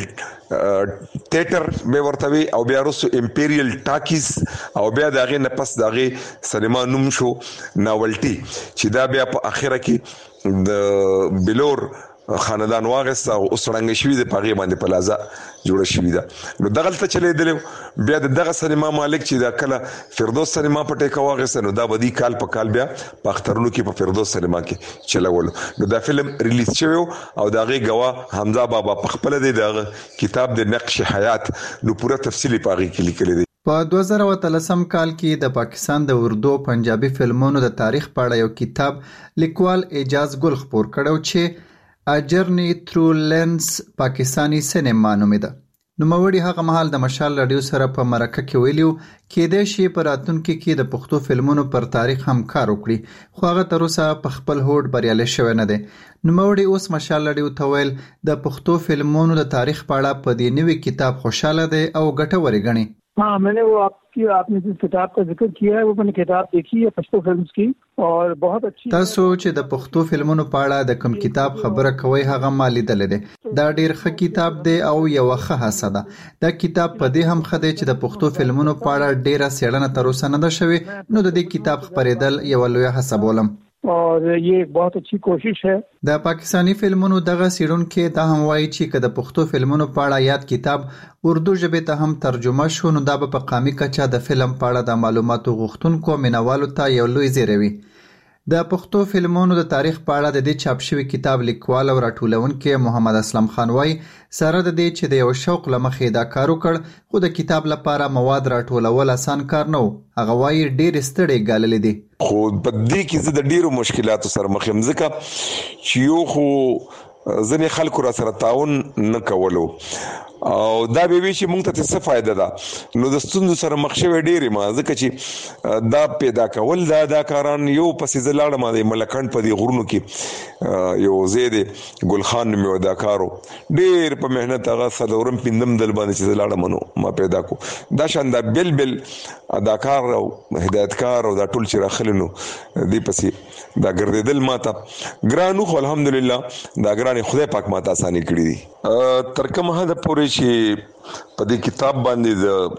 تیاتر به ورته وی او بیا وروسته امپیریل ټاکیز او بیا دغه نه پس دغه سینما نوم شو ناولټي چې دا بیا په اخره کې د بلور خاندان واغست او اوسړنګ شوی د پاغي باندې پلازا جوړ شوی دا. نو دغه ته چلے دل بیا دغه سینما مالک چې دا کله فردوس سینما په ټیکا واغست نو دا بدی کال په کال بیا په اخترونو کې په فردوس سینما کې چلول. نو دا فلم ریلیز شوی او دغه غوا حمزه بابا په خپل د کتاب د نقش حیات نو پوره تفصیلی پاغي کې لیکل دي. په دوه زره اتلسم کال کې د پاکستان د اردو پنجابي فلمونو د تاریخ په اړه یو کتاب لیکوال اعجاز ګل خپور کړو چې A Journey Through Lens پاکستانی سینما نومېده. نوموړي هغه مهال د مشال رادیو سره په مرکه کې ویلو کېدای شي په راتلونکي کې د پښتو فلمونو پر تاریخ هم کار وکړي، خو هغه تر اوسه په خپل هوډ بریالی شوی نه دی. نوموړي اوس مشال رادیو ته ویل د پښتو فلمونو د تاریخ په اړه په دې نوي کتاب خوشاله دی او ګټور یې ګڼي. हाँ, मैंने वो आपकी आपने जिस किताब का जिक्र किया है वो मैंने किताब देखी है पश्तो फिल्म्स की और बहुत अच्छी. تاسو چې د پښتو فلمونو په اړه د کوم کتاب خبره کوي هغه ما لیدل دي. دا ډیر ښه کتاب دی او یو ښه هڅه ده. دا کتاب په دې هم ښه دی چې د پښتو فلمونو په اړه ډیره څېړنه تر اوسه نه ده شوې، نو د دې کتاب خپرېدل یو لویه هڅه بولم. और ये एक बहुत अच्छी कोशिश है. د پاکستانی فلمونو دغه سیډونکو ته هم وایي چې کله د پښتو فلمونو په اړه یاد کتاب اردو ژبه ته هم ترجمه شو نو دا په قامي کچه د فلم په اړه د معلوماتو غوښتونکو مینوالو ته یو لوی زیری وي. د پښتو فلمونو د تاریخ په اړه د دې چاپ شوی کتاب لیکوال او راټولونکي محمد اسلم خان وایي سره د دې چې د یو شوق لمخې دا کار وکړ خو د کتاب لپاره مواد راټولول آسان کار نه و. هغه وایي ډېر ستړي ګاللې دي. خو په دې کې زه د ډیرو مشکلاتو سره مخ یم ځکه چې یو خو ځنې خلکو را سره تعاون نه کولو او دا به وی چې مونږ ته څه فائدہ ده. نو د ستوندو سره مخ شوی ډېری ما ځکه چې دا پیدا کول دا دا کاران یو پسې زلاړه ما د ملکند په دی غرونو کې یو زید ګل خان مې ودا کارو ډېر په مهنت هغه سلورم پندم دل باندې چې زلاړه منو ما پیدا کو دا شاندا بل بل اداکار او هدایتکار او دا ټول چې راخلنو دی پسې دا ګرځیدل ماته ګرانو خو الحمدلله دا ګرانې خدای پاک ماته اساني کړی دي. تر کومه حد پورې چې په دې کتاب باندې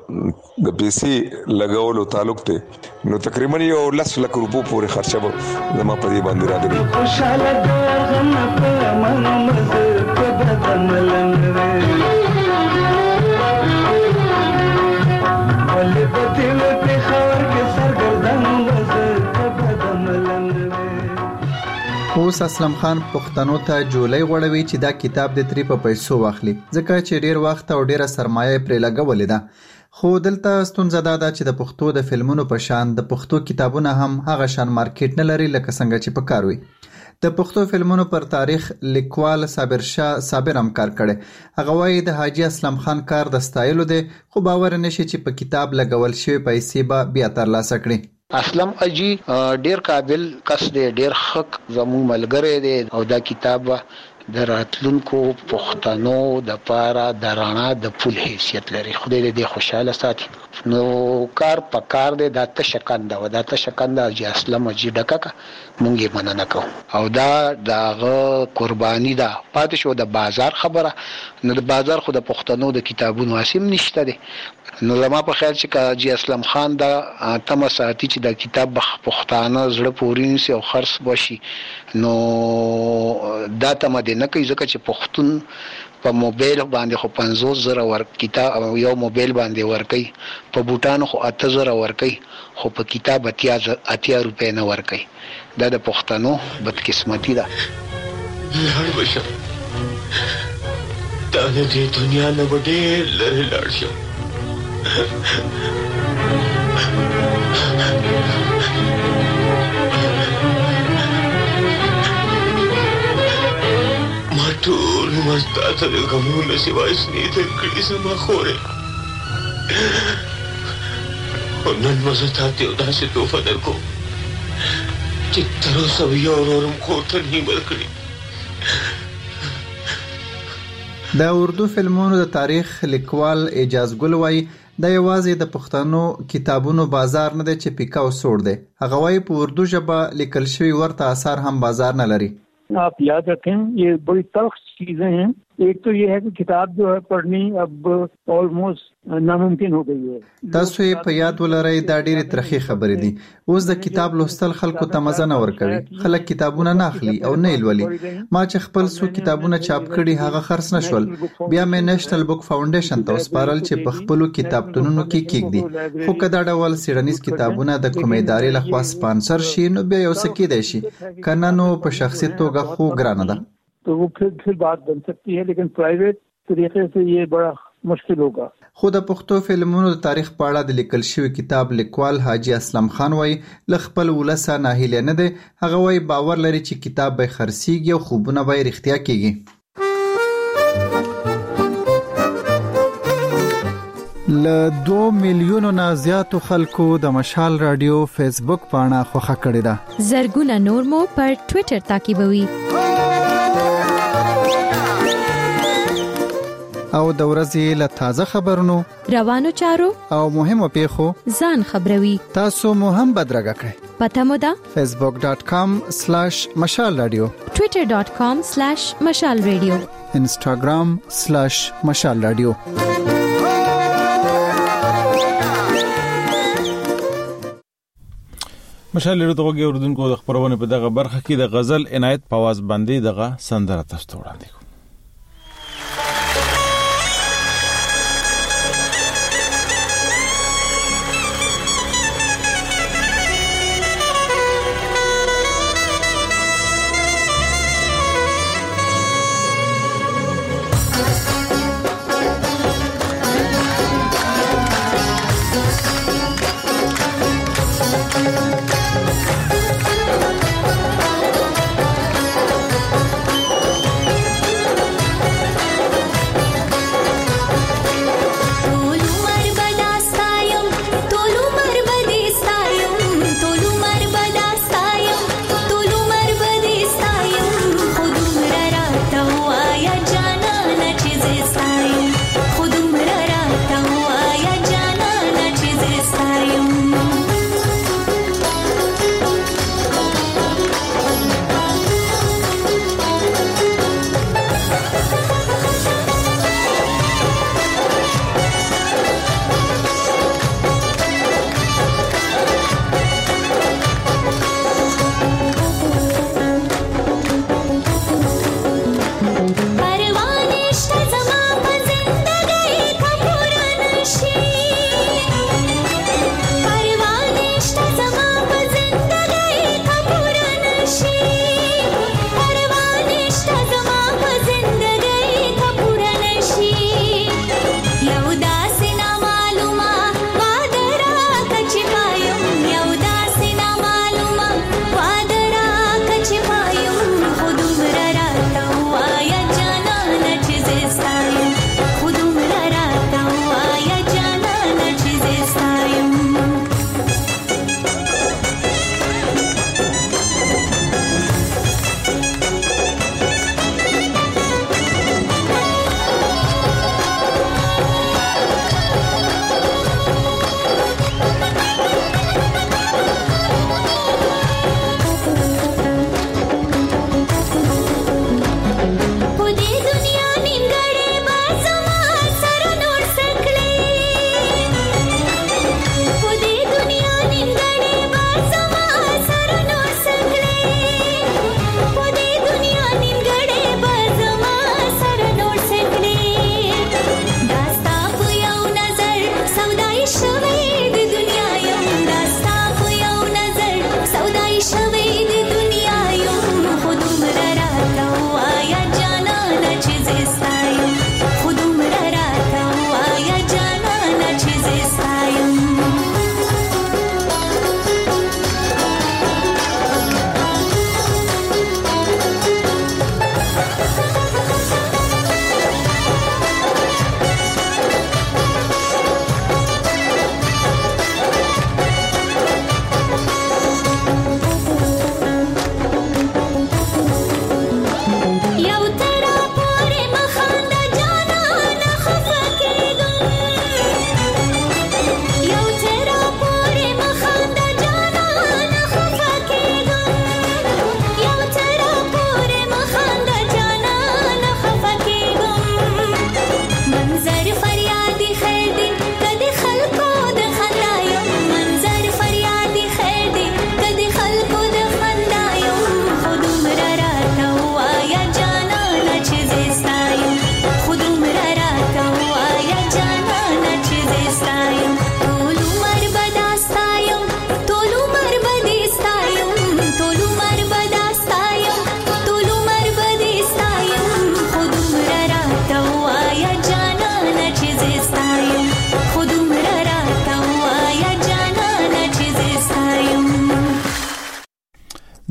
د د پیسې لګولو تعلق ته نو تقریبا یو لس لک روپو پورې خرچه به زما په دې باندې راغلی. خوشاله د غم په من مزه په بدملن ولې بدل په خور کې سرګردن مزه په بدملن. اوس اسلم خان پښتنو ته جولای غوړوي چې دا کتاب د تری په پیسو واخلي ځکه چې ډیر وخت او ډیره سرمایه پرې لګولې ده. خو دلته ستونزه دا ده چې د پښتو د فلمونو په شان د پښتو کتابونه هم هغه شان مارکیټ نه لري لکه څنګه چې پکار وي. د پښتو فلمونو پر تاریخ لیکوال صابر شاه صابر هم کار کړي. هغه وایي د حاجی اسلم خان کار د ستایلو دی خو باور نشي چې په کتاب لګول شوی پیسې به بیا ترلاسه کړي. اسلم اجي ډیر قابل کس دی، ډیر حق زمو ملګری دی او دا کتاب د راتلونکو پښتنو د پاره د رڼا د پول حیثیت لري. خدای دې خوشاله ساتي. نو کار په کار دی دا تشکند او دا تشکند اجي اسلم اجي ډکا مونږه مننه کوو او دا دغه قرباني ده پاتې شو د بازار خبره. نو د بازار خو د پښتنو د کتابونو اسیم نشته دی. نو زما په خیال چې کاجی اسلم خان دا تم ساتي چې دا کتاب پښتانه زړه پورې نسی او خرڅ بشي نو دا تم دې نه کوي ځکه چې پښتون په موبایل باندې خو پنځوس زره ور کتاب او یو موبایل باندې ور کوي په بوتانو خو اته زره ور کوي خو په کتاب اتیا اتیا روپے نه ور کوي. دا د پښتنو بدقسمتي ده. هر بشه دا د دې دنیا نه به ډېر لرې لاړ شم. ما ټول عمر تا ته د غمونو سوا هېڅ نه یې درکړي زما خورې. خو نن به زه تا ته یو داسې تحفه درکوم چې تر اوسه به یو ورور هم کور ته نه ورکړي. د اردو فلمونو د تاریخ لیکوال اعجاز ګل وایي دا یوازې د پښتنو کتابونو بازار نه دی چې پیکا او سوړ دی. هغه وایي په اردو ژبه لیکل شوي ورته اثار هم بازار نه لري. आप याद रखें ये बड़ी तल्ख चीजें हैं. एक तो ये है कि किताब जो है पढ़नी अब ऑलमोस्ट नामुमकिन हो गई है. تاسو یې په یاد ولرئ دا ډېرې ترخې خبرې دي. اوس د کتاب لوستل خلکو ته مزه نه ورکوي. خلک کتابونه نه اخلي او نه یې لولي. ما چې خپل څو کتابونه چاپ کړي هغه خرڅ نه شول. بیا مې نېشنل بک فاونډیشن ته وسپارل چې په خپلو کتابتونونو کې کېږدي. خو که دا ډول څېړنیز کتابونه د کومې ادارې لخوا سپانسر شي نو بیا یو څه کېدی شي. که نه نو په شخصي توګه خو ګرانه ده. तो वो फिर फिर बात बन सकती है लेकिन प्राइवेट तरीके से ये बड़ा मुश्किल होगा. خو د پښتو فلمونو د تاریخ په اړه د لیکل شوی کتاب لیکوال حاجی اسلم خان وایي ل خپل ولسه ناهیله نه دی. هغه وایي باور لري چې کتاب به خرڅیږي او خوبونه به رښتیا کیږي. ل دوه میلیونو نه زیاتو خلکو د مشال رادیو فیسبوک پاڼه خوښه کړې ده. زرګونه نور مو پر ټوئیټر تعقیبوي. او د ورځې له تازه خبرونو روانو چارو او مهمو پیښو ځان خبروي. تاسو مو هم بدرګه کړئ. پته مو ده facebook dot com slash mashal radio twitter dot com slash mashal radio instagram slash mashal radio. مشال له دغه اوردونکو د خبرونه په دغه برخه کې د غزل عنایت په आवाज باندې دغه سندره تاسو وړاندې کوم.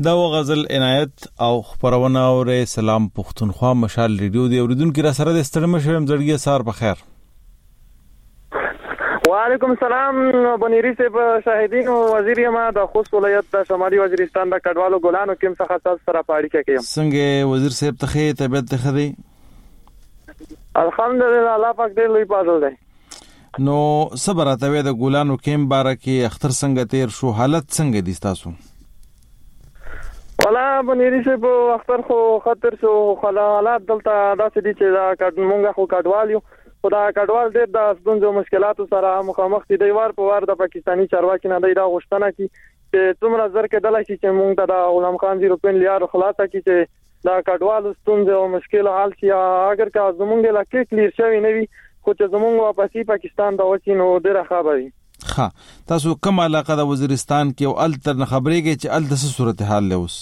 دا غزل عنایت او خبرونه او سلام پښتونخوا مشال ریډیو دی اوریدونکو را سره د ستړم شوم زړګي سار په خیر. وعلیکم السلام بنيري صاحب شاهدین او وزیر ما د خوست ولایت د شمالي وزیرستان د کډوالو ګلانو کوم څخه تاسو سره پاړی کوي. څنګه وزیر صاحب ته طبيعت ته خدي؟ الحمدلله الله پاک دې لوی پازل دی. نو صبر اتوي د ګلانو کوم بارکه اختر څنګه تیر شو حالت څنګه دي تاسو؟ ولا بنيري صاحب اختر خو خطر شو حالات دلته داسې دي چې دا کډمونګه خو کډوالیو خدا کډوال ډېر د ستونزو مشکلاتو سره مخامخ دي. د وار په وار د پاکستانی چارواکي نه دا غوښتنه کی چې څومره زر کې دلای شي چې موږ د غلام خان یورپین لیار خلاصه کی چې دا کډوال ستونزو او مشکل حل شي. اگر که زمونږ علاقې کلیر شوی نه وي خو چې زمونږ واپسی پاکستان ته وچی نو ډېر ښه وي. ښه تاسو کوم علاقه د وزیرستان کې او التر نه خبرېږي چې الته څه صورتحال لوس؟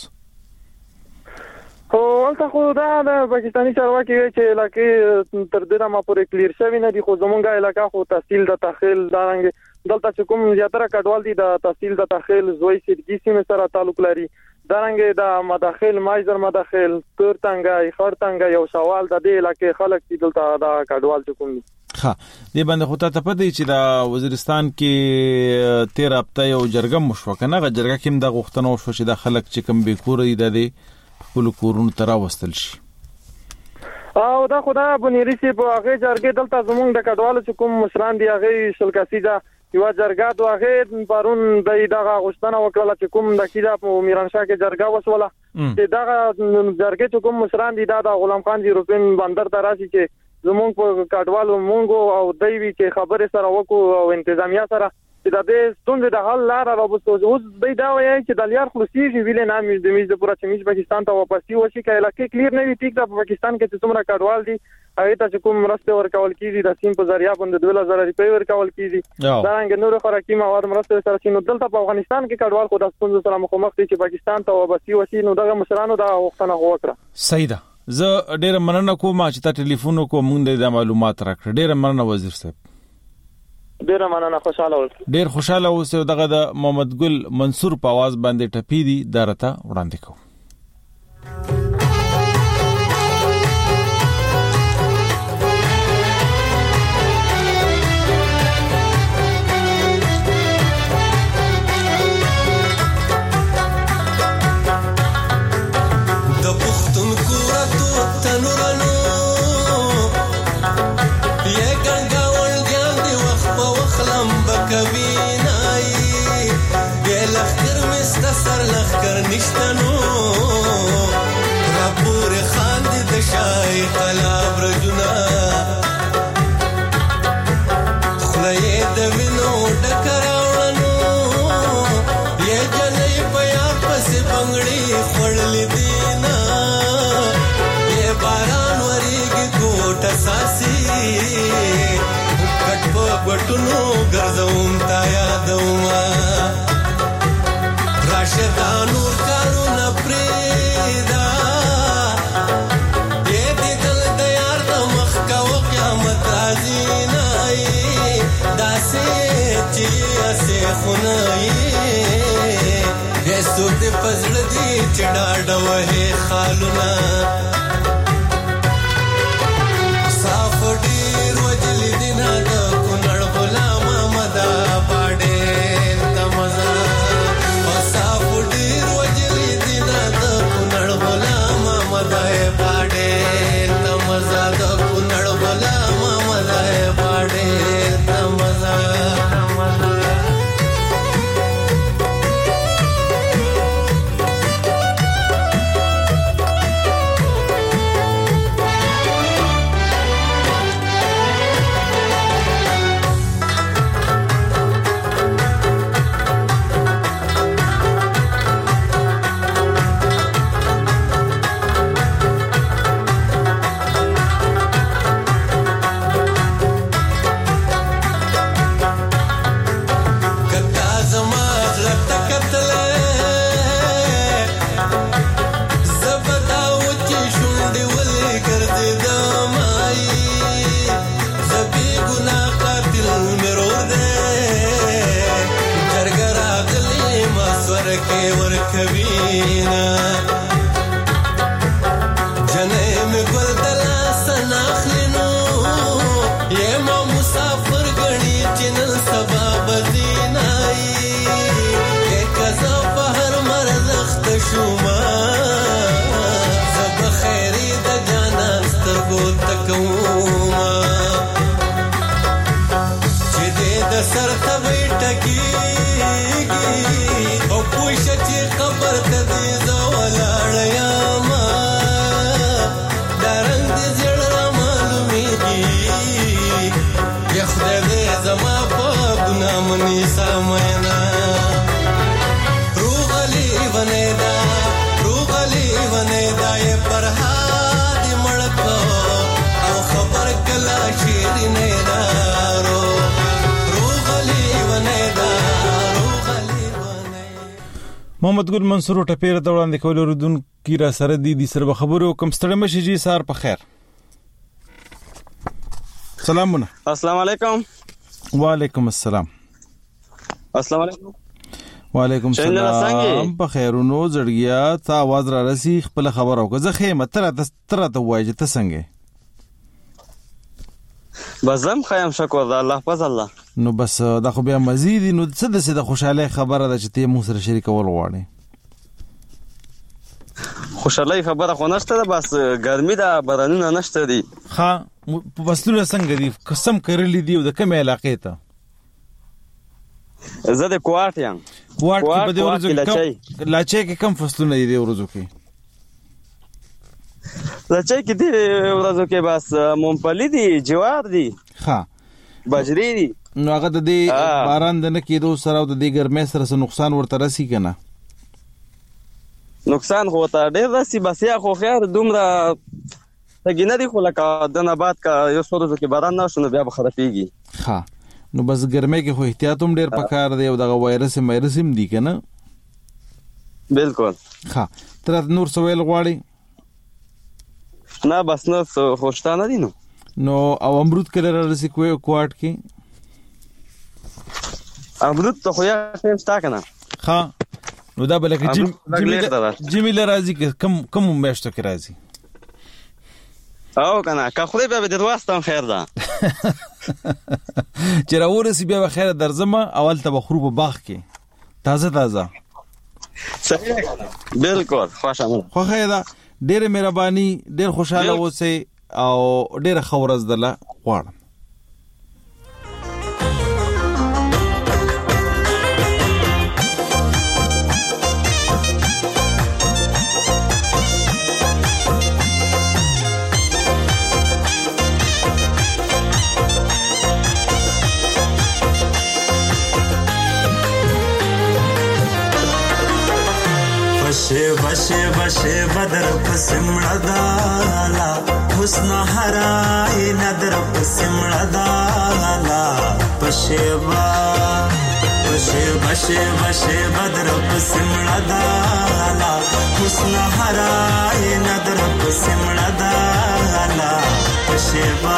خو ولته خو دا د پاکستانی چارواکي چې علاقې تر دې ما پورې کلیر شوی نه دي خو زمونږه علاقہ خو تحصیل د تخیل دارنګ دلته چې کوم زیاتره کډوال دي د تحصیل د تخیل زوی سیدګي سیمه سره تعلق لري. دارنګ د مداخل مایزر مداخل تورتنګای خړتنګای یو سوال د دې علاقې خلک چې دلته د کډوال چې کوم دي. ها دې باندې خو ته پدې چې د وزیرستان کې تیر هفته یو جرګه مشو کنه غ جرګه کې د غوښتنو شو چې د خلک چې کوم به کور دی د خپل کورونو ترا وستل شي. او دا خدا بنيري سي په هغه جرګه دلته زمونږ د کډوالو چې کوم مشران دي هغه شلکاسي دا یو جرګه دوه هغه پرون د دغه غوښتنه وکړه چې کوم د کیدا په میرانشاه کې جرګه وسوله چې دغه جرګه چې کوم مشران دي دا د غلام خان یورپین بندر ته راشي چې زمونږ په کډوالو مونږ او دوی چې خبره سره وکړو او انتظامیه سره چې د دې ستونزې د حل لار راوستو. اوس دوی دا وایي چې د لیار خلاصي ویلې نه مې د میز د پورا چې پاکستان ته واپسی وشي کله کې کلیر نه وي ټیک د پاکستان کې چې څومره کډوال دي هغه ته چې کوم مرسته ورکول کیږي د سیم په ذریعہ باندې دوه زره روپۍ ورکول کیږي. دا څنګه نور خوراکي مواد مرسته سره چې نو دلته په افغانستان کې کډوال خو د ستونزو سره مخامخ دي چې پاکستان ته واپسی وشي نو دغه مشرانو دا غوښتنه وکړه. صحیح ده. زه ډېر مننه کوم چې تا ټلیفون کو مونږ د معلومات راکړه. ډېر مننه وزیر صاحب. ډیر مننه خوشاله اوسئ. ډیر خوشاله اوسئ. دغه د محمد ګل منصور په आवाज باندې ټپی دي درته وړاندې کوم. د پښتونخوا راتو تنورانو کوینای ګلختر مست سر لخر نشتنو راپور خان د شای قلاب رجنا خلای د وینو ډکراونو یې جنې پیا پس بنگړي خړل دینا یې باران وریږي کوټه ساسي وټونو ګرځوم تا یادوما راشدانو کارونه پریدا دې دې دل د یار د مخ کا و قیامت ازینای داسې چې اسه خنای هیڅ دې پزړ دې چډاډ وه خالونه صاف ډیر وجل دینا د دینا جنې مې ګل دلا سناخلینو یې ما مسافر غړي چې نن سبا بدینای یک زفر مرزخت شوما زب خیری د جانا سترګو تکوما چې دې د سر تبې ټکیږي او پوښ چې خبر ته دې زولاړ یاما درنګ دې زړه معلومیږي یا خدای دې زما په ګناه مني سامینا روغلی ونیدا روغلی ونیدا یې پر هادي مړکو او خبر کلا شیر نه دارو روغلی ونیدا روغلی محمد ګل منصور ټپیر د وړاندې کولو ردون کی را سره دي دي سره خبرو کوم ستړي مشي جی سار په خیر سلامونه السلام علیکم وعلیکم السلام السلام علیکم وعلیکم السلام په خیرونو زړګیا تا आवाज را رسی خپل خبر او زه خیمه تر تر ته وایي ته څنګه بزم خیم شکر د الله فضل الله نو بس دا خو بیا مزید نو څه د څه د خوشاله خبره ده چې ته مو سره شریکول غواړې خوشاله خبره خو نشته ده بس ګرمي ده بارانونه نشته دي ها فصلونه څنګه دي قسم کړلې دی د کومه علاقې ته زه د کوارټ یم کوارټ کې په دې ورځو کې لاچې کې کم فصلونه دي د ورځو کې لاچې کې دي ورځو کې بس مونپلی دي جوار دي ها باجری دي نو هغه د دې باران د نه کېدو سره او د دې ګرمۍ سره څه نقصان ورته راسي کنه نقصان خو ته ډېر راسي بس یا خو خیر دومره تګینه دي خو لکه د نبات کا یو څو ورځو کې باران نه شونه بیا به خرابېږي ها نو بس ګرمۍ کې خو احتیاط هم ډېر پکار دی او دغه وایرس مایرس هم دي کنه بالکل ها تر نور سویل غواړي نه بس نو خوشتانه دي نو نو او امرود کله راسي کوی کوارټ کې امرود ته خو یا ټیم ستا کنه ها نو دا بلکې جیم جیمیل راځي کم کم میاشتو کې راځي او کنه که خدای بیا به د واستم خیر ده چې راورسی بیا به خیر درځم اول ته بخرو په باغ کې تازه تازه صحیح بالکل خوشاله خوخه ده ډېر مهرباني ډېر خوشاله اوسئ او ډېر خورز دله غواړم بشه بشه بشه بدر پسمړه دالا حسن هراي ندر پسمړه دالا بشه با بشه بشه بشه بدر پسمړه دالا حسن هراي ندر پسمړه دالا بشه با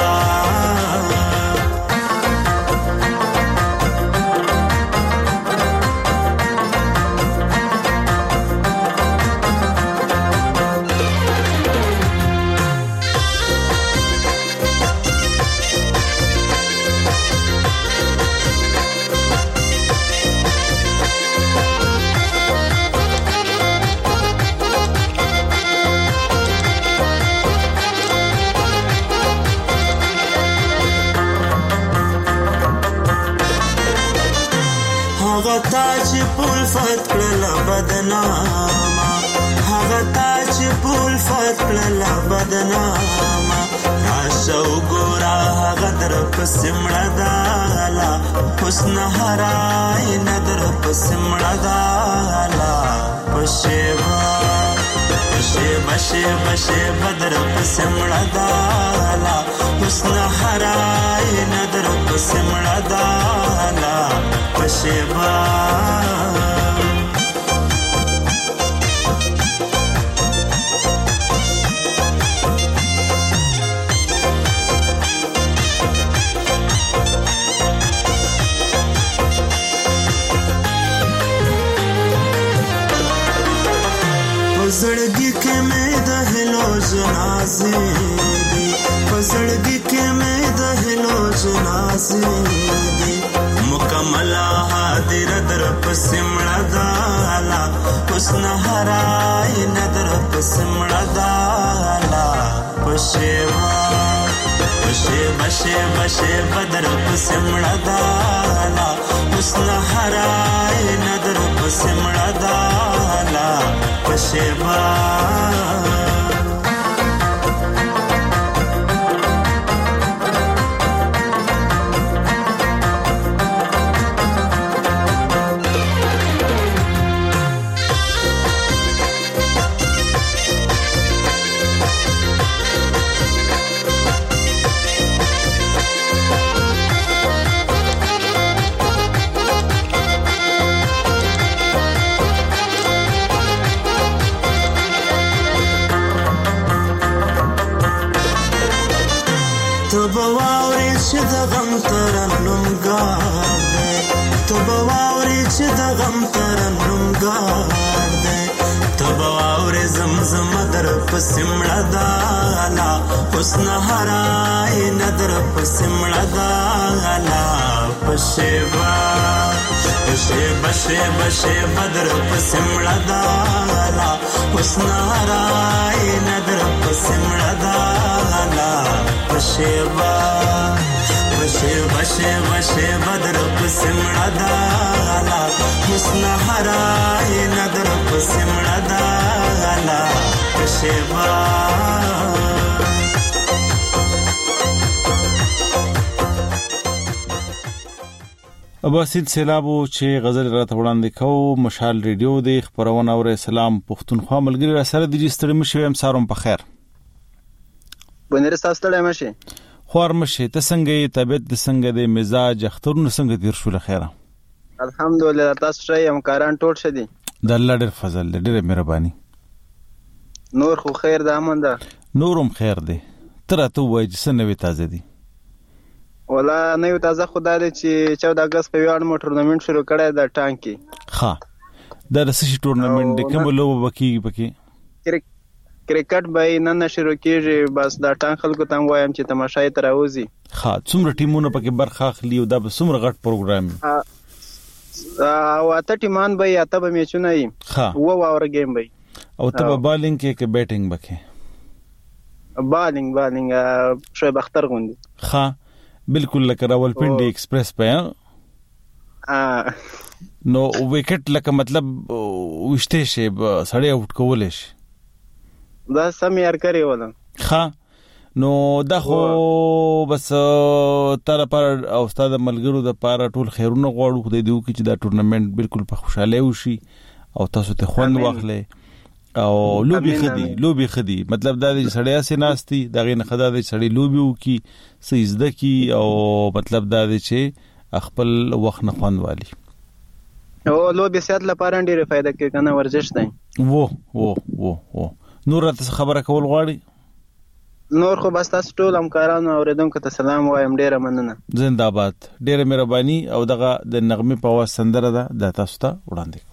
هغه تاج پول فت کړل بدنامه هغه تاج پول فت کړل بدنامه راشو ګورا هغه در پسمړه دالا حسن هراي ندر پسمړه دالا بشوا بشه بشه بشه بدر پسمړه دالا حسن هراي ندر پسمړه دالا بشوا جنازې دي پزړګي کې مې د هلو جنازې دي مکمل حاضر در پسمړه دالا حسن هراي نظر پسمړه دالا پشوا پشه بشه بشه بدر پسمړه دالا حسن هراي نظر پسمړه دالا پشوا تبواوري چې د غم ترنم ګار دی تبواوري چې د غم ترنم ګار دی تبواوري زمزم در پسمړه دالا حسن هراي نظر پسمړه دالا پشوا پشه بشه بشه بدر پسمړه دالا حسن هراي نظر پسمړه دالا پشوا پشه بشه بشه بدر پسمړه دالا حسن هراي نظر پسمړه دالا پشوا اباسید سیلابو چې غزل راته وړاندې کوو مشال ریډیو دی خبرونه او سلام پښتونخوا ملګری را سره د جستړم شوم سارم په خیر بنره ساستړې مشه خور مشه ته څنګه طبيعت د څنګه د مزاج اخترونه څنګه تیر شو لخيره الحمدلله تاسو ښه یم کاران ټول شه دي د الله ډېر فضل ډېر مهرباني نور خو خیر ده امن ده نورم خیر دی تر ته وای چې سنوي تازه دي ولا نه یو تازه خدای دې چې چودہ اگست په ویاړ مو ټورنمنت شروع کړی د ټانکی ها د رسشي ټورنمنت د کوم لوب بکی بکی کرکټ به نن شروع کیږي بس دا ټانک خلکو ته وایم چې تماشای تر اوزي ها څومره ټیمونه پکې برخه اخلي او دا به څومره غټ پروګرام او اته ټیمان به اته به میچونه وي ها و اور گیم به او ته به بالینګ کې کې بیټینګ بکې بالینګ بالینګ شعیب اختر غوندي ها بالکل لکه راولپنډي ایکسپریس په نو وکټ لکه مطلب وشته شي سړی اوټ کولې شي دا سم یار کوي ولا ها نو دا خو بس تر پر او استاد ملګرو د پاره ټول خیرونه غواړو خدای دې وکړي چې دا ټورنمنت بالکل په خوشاله وشي او تاسو ته خوند واخلې او لوبي خدي لوبي خدي مطلب دا چې سړی اسې ناشتي دا غي نه خدا دې سړی لوبي وکي سېزده کی او مطلب دا چې خپل وخت نه خوند والی او لوبي صحت لپاره ډیره فائدہ کوي کنه ورزش دی وو وو وو وو نور ته خبره کول غواړي نور خو بس تاسو ټول همکارانو اوریدونکو ته سلام وایم ډیره مننه زنده باد ډیره مهرباني او دغه د نغمه په واسطه سندره ده د تاسو ته وړاندې